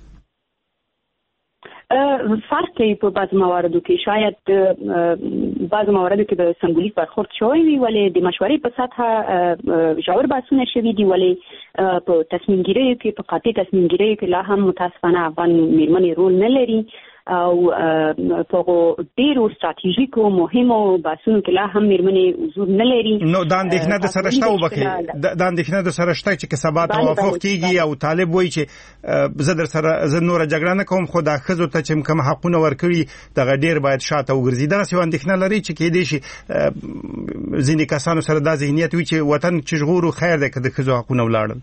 Speaker 5: فرق کوي په بعض مواردو کې، شاید بعض مواردو کې به سمبولیک برخورد شوی وي، ولې د مشورې په سطحه ژور بحثونه شوي دي، ولې په تصمیم ګیریو کې، په قاطع تصمیم ګیریو کې لا هم متاسفانه افغان میرمنې رول نه لري او په ډیرو ستراتیژیکو مهمو بحثونو کې لا هم میرمنې حضور نه لري.
Speaker 2: نو دا اندېښنه د سره شته وبکې، دا اندېښنه د سره شته چې سبا توافق کیږي او طالب وایي چې زه نور جګړه نه کوم، خو دا ښځو ته چې کوم حقونه ورکړي دغه ډیر باید شاته وګرځي. دغسې یو اندېښنه لري چې کېدای شي ځینې کسانو سره دا ذهنیت وي چې وطن چې ژغورو خیر دی که د ښځو حقونه ولاړل.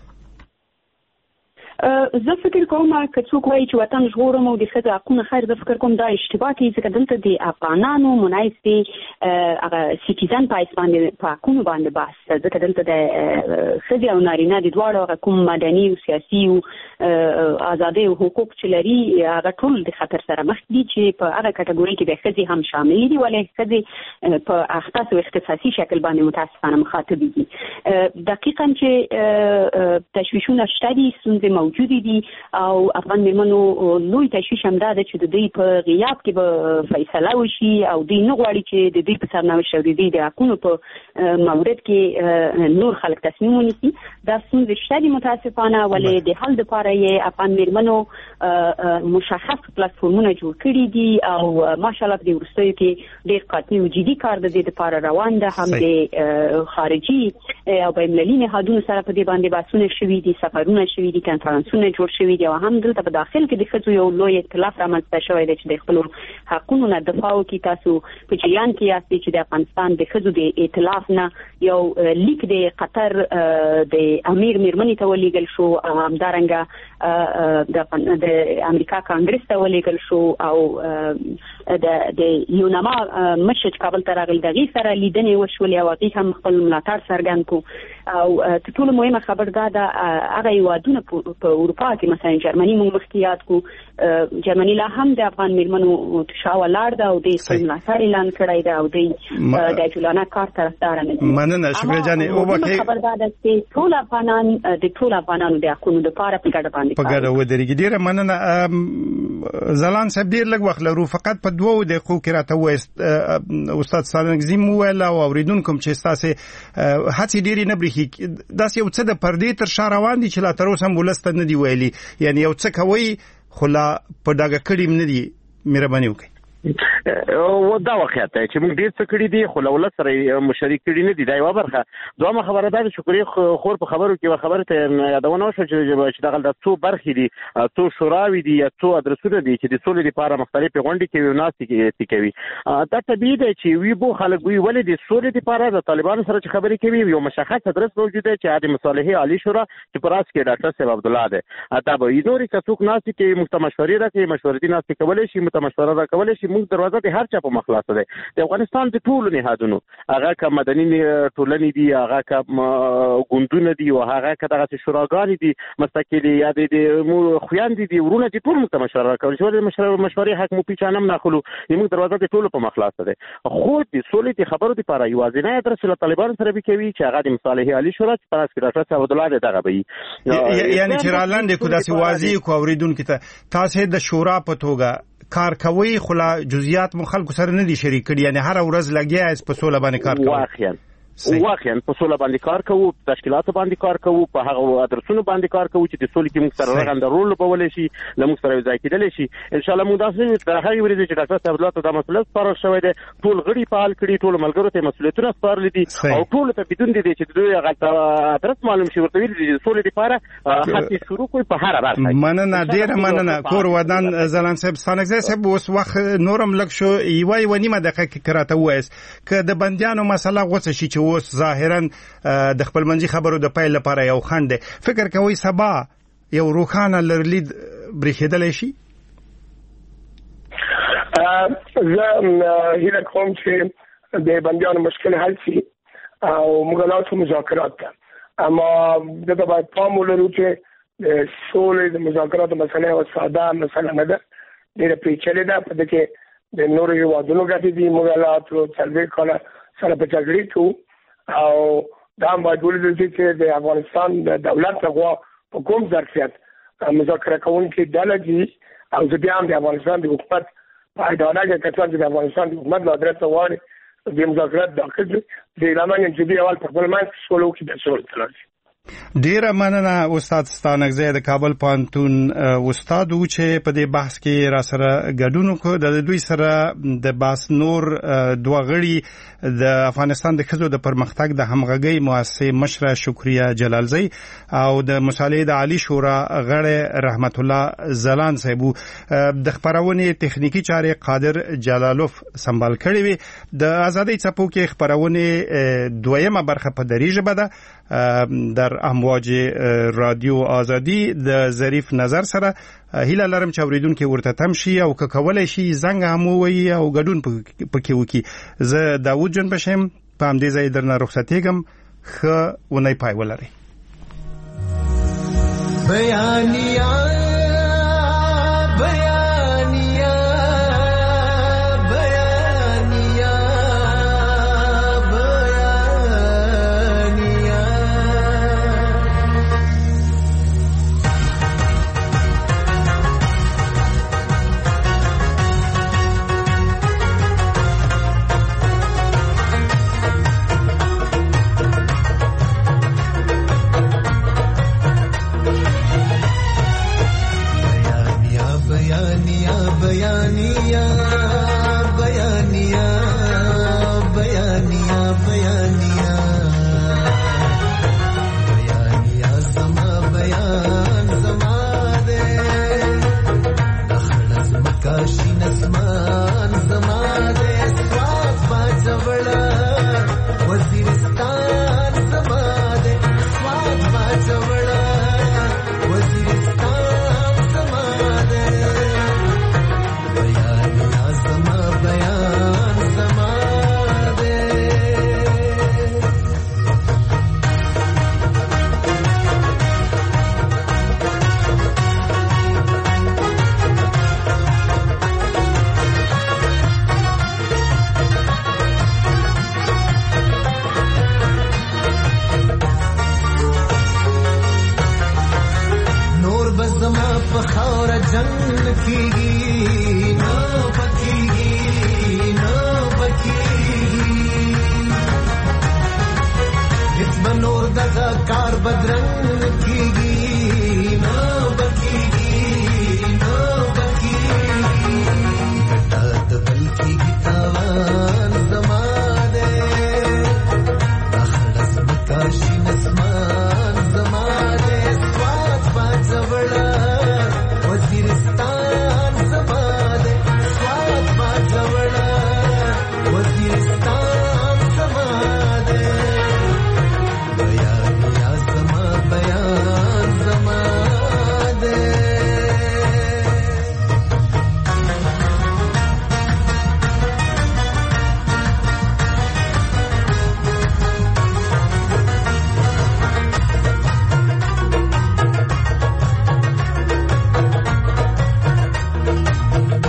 Speaker 5: زه فکر کوم که څوک وایي چې وطن ژغورم او د ښځو حقونه خیر، زه فکر کوم دا اشتباه کوي، ځکه دلته د افغانانو منایستې هغه سیټیزن په حیث باندې په حقونو باندې بحث ده، ځکه دلته د ښځې او نارینه د دواړو هغه کوم مدني او سیاسي او ازادۍ او حقوق چې لري هغه ټول د خطر سره مخ دي، چې په هغه کټګوري کې د ښځې هم شامل دي، ولې ښځې په اختصاص او اختصاصي شکل باندې متاسفانه مخاطب دي. دقیقاً چې تشویشونه شته دي، ستونزې موجودې دي او افغان میرمنو لوی تشویش هم دا ده چې د دوی په غیاب کې به فیصله وشي او دوی نه غواړي چې د دوی په سرنوشت او د دوی د حقونو په مورد کې نور خلک تصمیم ونیسي. دا ستونزې شته دي متاسفانه، ولې د حل دپاره یې افغان میرمنو مشخص پلتفورمونه جوړ کړي دي او ماشاءالله په دې وروستیو کې ډېر قاطع او جدي کار د دې دپاره روان ده، هم د خارجي او بین‌المللي نهادونو سره په دې باندې بحثونه شوي دي، سفرونه شوي دي، کنفرانسونه جوړ شوي دي او هم دلته په داخل کې د ښځو یو لوی ائتلاف رامنځته شوی دی چې د خپلو حقونو نه دفاع وکړي. تاسو په جریان کې یاستئ چې د افغانستان د ښځو د ائتلاف نه یو لیک د قطر د امیر میرمنې ته ولېږل شو او همدارنګه د امریکا کانګرس ته ولېږل شو او د یونما مشر کابل ته راغلی، د هغې سره لیدنې وشولې او هغې هم خپل ملاتړ څرګند کړو. او تر ټولو مهمه خبر دا ده هغه هېوادونه په اروپا کې مثلا جرمني موږ مخکې یاد کړو، جرمني لا هم د افغان میرمنو شا ولاړ ده او دوی خپل ملاتړ اعلان کړی ده او دوی د عجولانه کار طرفداره نه دي.
Speaker 2: مننه شکریه جانې. وبکې
Speaker 5: خبر دا ده چې ټول افغانانو د حقونو دپاره په ګډه باندې
Speaker 2: په ګډه ودرېږي. ډېره مننه. ځلان صاحب ډېر لږ وخت لرو، فقط په 2 دقیقو کې راته ووایاست، استاد سالنګزي مو وویل او اورېدونکو هم چې ستاسې هڅې ډېرې نه برېښي، داسې یو څه د پردې تر شا روان دي چې لا تر اوسه هم ولس ته نه دي ویلي، یعنې یو څه کوئ خو لا په ډاګه کړي هم نه دي. مهرباني وکړئ.
Speaker 3: و دا واقعیت دی چې موږ ډېر څه کړي دي خو له ولس سره مشارک کړي نه دي، دا یوه برخه. دویمه خبره دا ده چې شکري خور په خبرو کې یوه خبره ته یادونه وشوه چې دغه د څو برخې دي، څو شوراوي دي یا څو ادرسونه دي چې د سولې لپاره مختلفې غونډې کوي او ناستې کوي. دا طبیعي دی چې وي بو خلک وي ولې د سولې لپاره د طالبانو سره چې خبرې کوي یو مشخص ادرس موجود دی چې د مصالحې عالی شورا چې په راس کې ډاکټر صاحب عبدالله دی. دا به نورې که څوک ناستې کوي موږ ته مشورې راکوي، مشورتي ناستې کولی شي، موږ ته مشوره راکولی شي. موږ دروازه د هر چا په مخ خلاصه دی. د افغانستان د ټولو نهادونو هغه که مدني ټولنې دي، هغه که ګوندونه دي او هغه که دغسې شوراګانې دي مستقلې یا د خویندې دي، ورونه دي، ټول موږ ته مشوره راکولی شي. ولې مشورې حق مو پیچا نه ناخلو، موږ دروازه د ټولو په مخ خلاصه دی. خو د سولې د خبرو دپاره یوازینی ادرس له طالبانو سره به کوي چې هغه د مصالحې عالي شورا چې په راس کې ډاکټر صاحب عبدالله دی دغه به وي.
Speaker 2: یعنې چې رالاندې کړو داسې واضح کړو اورېدونکي ته تاسې د شورا په توګه کار کوي خو لا جزئیات مو خلکو سره نه دي شریک کړي، یعنې هره ورځ لګیا یاست په سوله باندې کار کوئ.
Speaker 3: واقعا په سوله باندې کار کوو، په تشکیلاتو باندې کار کوو، په هغه ادرسونو باندې کار کوو چې د سولې کې موږ سره رغنده رول لوبولی شي، له موږ سره یوځای کېدلی شي. انشاءالله موږ داسې تر هغې ورځې چې ډاکټر صاحب عبدالله ته دا مسؤلیت سپارل شوی دی، ټول غړي فعال کړي، ټولو ملګرو ته مسؤلیتونه سپارلي دي او ټولو ته بدون دی چې دوی هغه ادرس معلوم شي ورته ویلي دي د سولې لپاره هڅې شروع کړي په هره برخه.
Speaker 2: مننه، ډېره مننه. کور ودان ځلان صاحب. سالنګزی صاحب اوس وخت نورم لږ شو، یوه نیمه دقیقه کې راته ووایاست که د بندیانو مسله غوڅه شي چې اوس ظاهرا د خپلمنځي خبرو د پیل لپاره یو خنډ دی، فکر کوئ سبا یو روښانه لرلید برېښېدلی شي؟
Speaker 4: زه هیله کوم چې د بندیانو مشکل حل شي او موږ لاړ شو مذاکرات ته، اما دغه باید پام ولرو چې د سولې د مذاکراتو مسله یوه ساده مسله نه ده، ډېره پیچلې ده. په دې کې د نورو هېوادونو ګټې دي. موږ لا 40 کاله سره په جګړې کې او دا هم باید ولیدل شي چې د افغانستان د دولت لخوا کوم ظرفیت مذاکره کوونکي ډله دي او زه بیا هم د افغانستان د حکومت په اداره کې کسان چې د افغانستان د حکومت له ادرسه غواړي د مذاکرات داخل دي د اعلان انجبي اول په خپل منځ سولو کې د سول تلاشي.
Speaker 2: ډیره مننه استاد ستانکزی د کابل پوهنتون استاد و چې په دې بحث کې را سره ګډون وکړ. د دوی سره د بحث نور دوه غړي د افغانستان د ښځو د پرمختګ د همغږۍ مؤسسې مشره شکریه جلالزی او د مصالحې د عالی شورا غړی رحمت الله زلان صاحب د خبرونې تخنیکی چارې قادر جلالوف سمبال کړی وي. د ازادۍ څپو کې خبرونې دویمه برخه په دري ژبه ده در امواج رادیو آزادی د ظریف نظر سره. هیله لرم چې اوریدونکو ورته تم شي او که کولای شي زنګ هم ووایي او ګډون پکې وکړي. زه داوود جون بشم په همدې ځای درنه رخصتېږم. ښه اونۍ پای ولرئ. بیانیه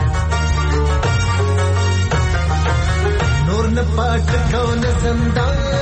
Speaker 9: पाट कौन जिंदा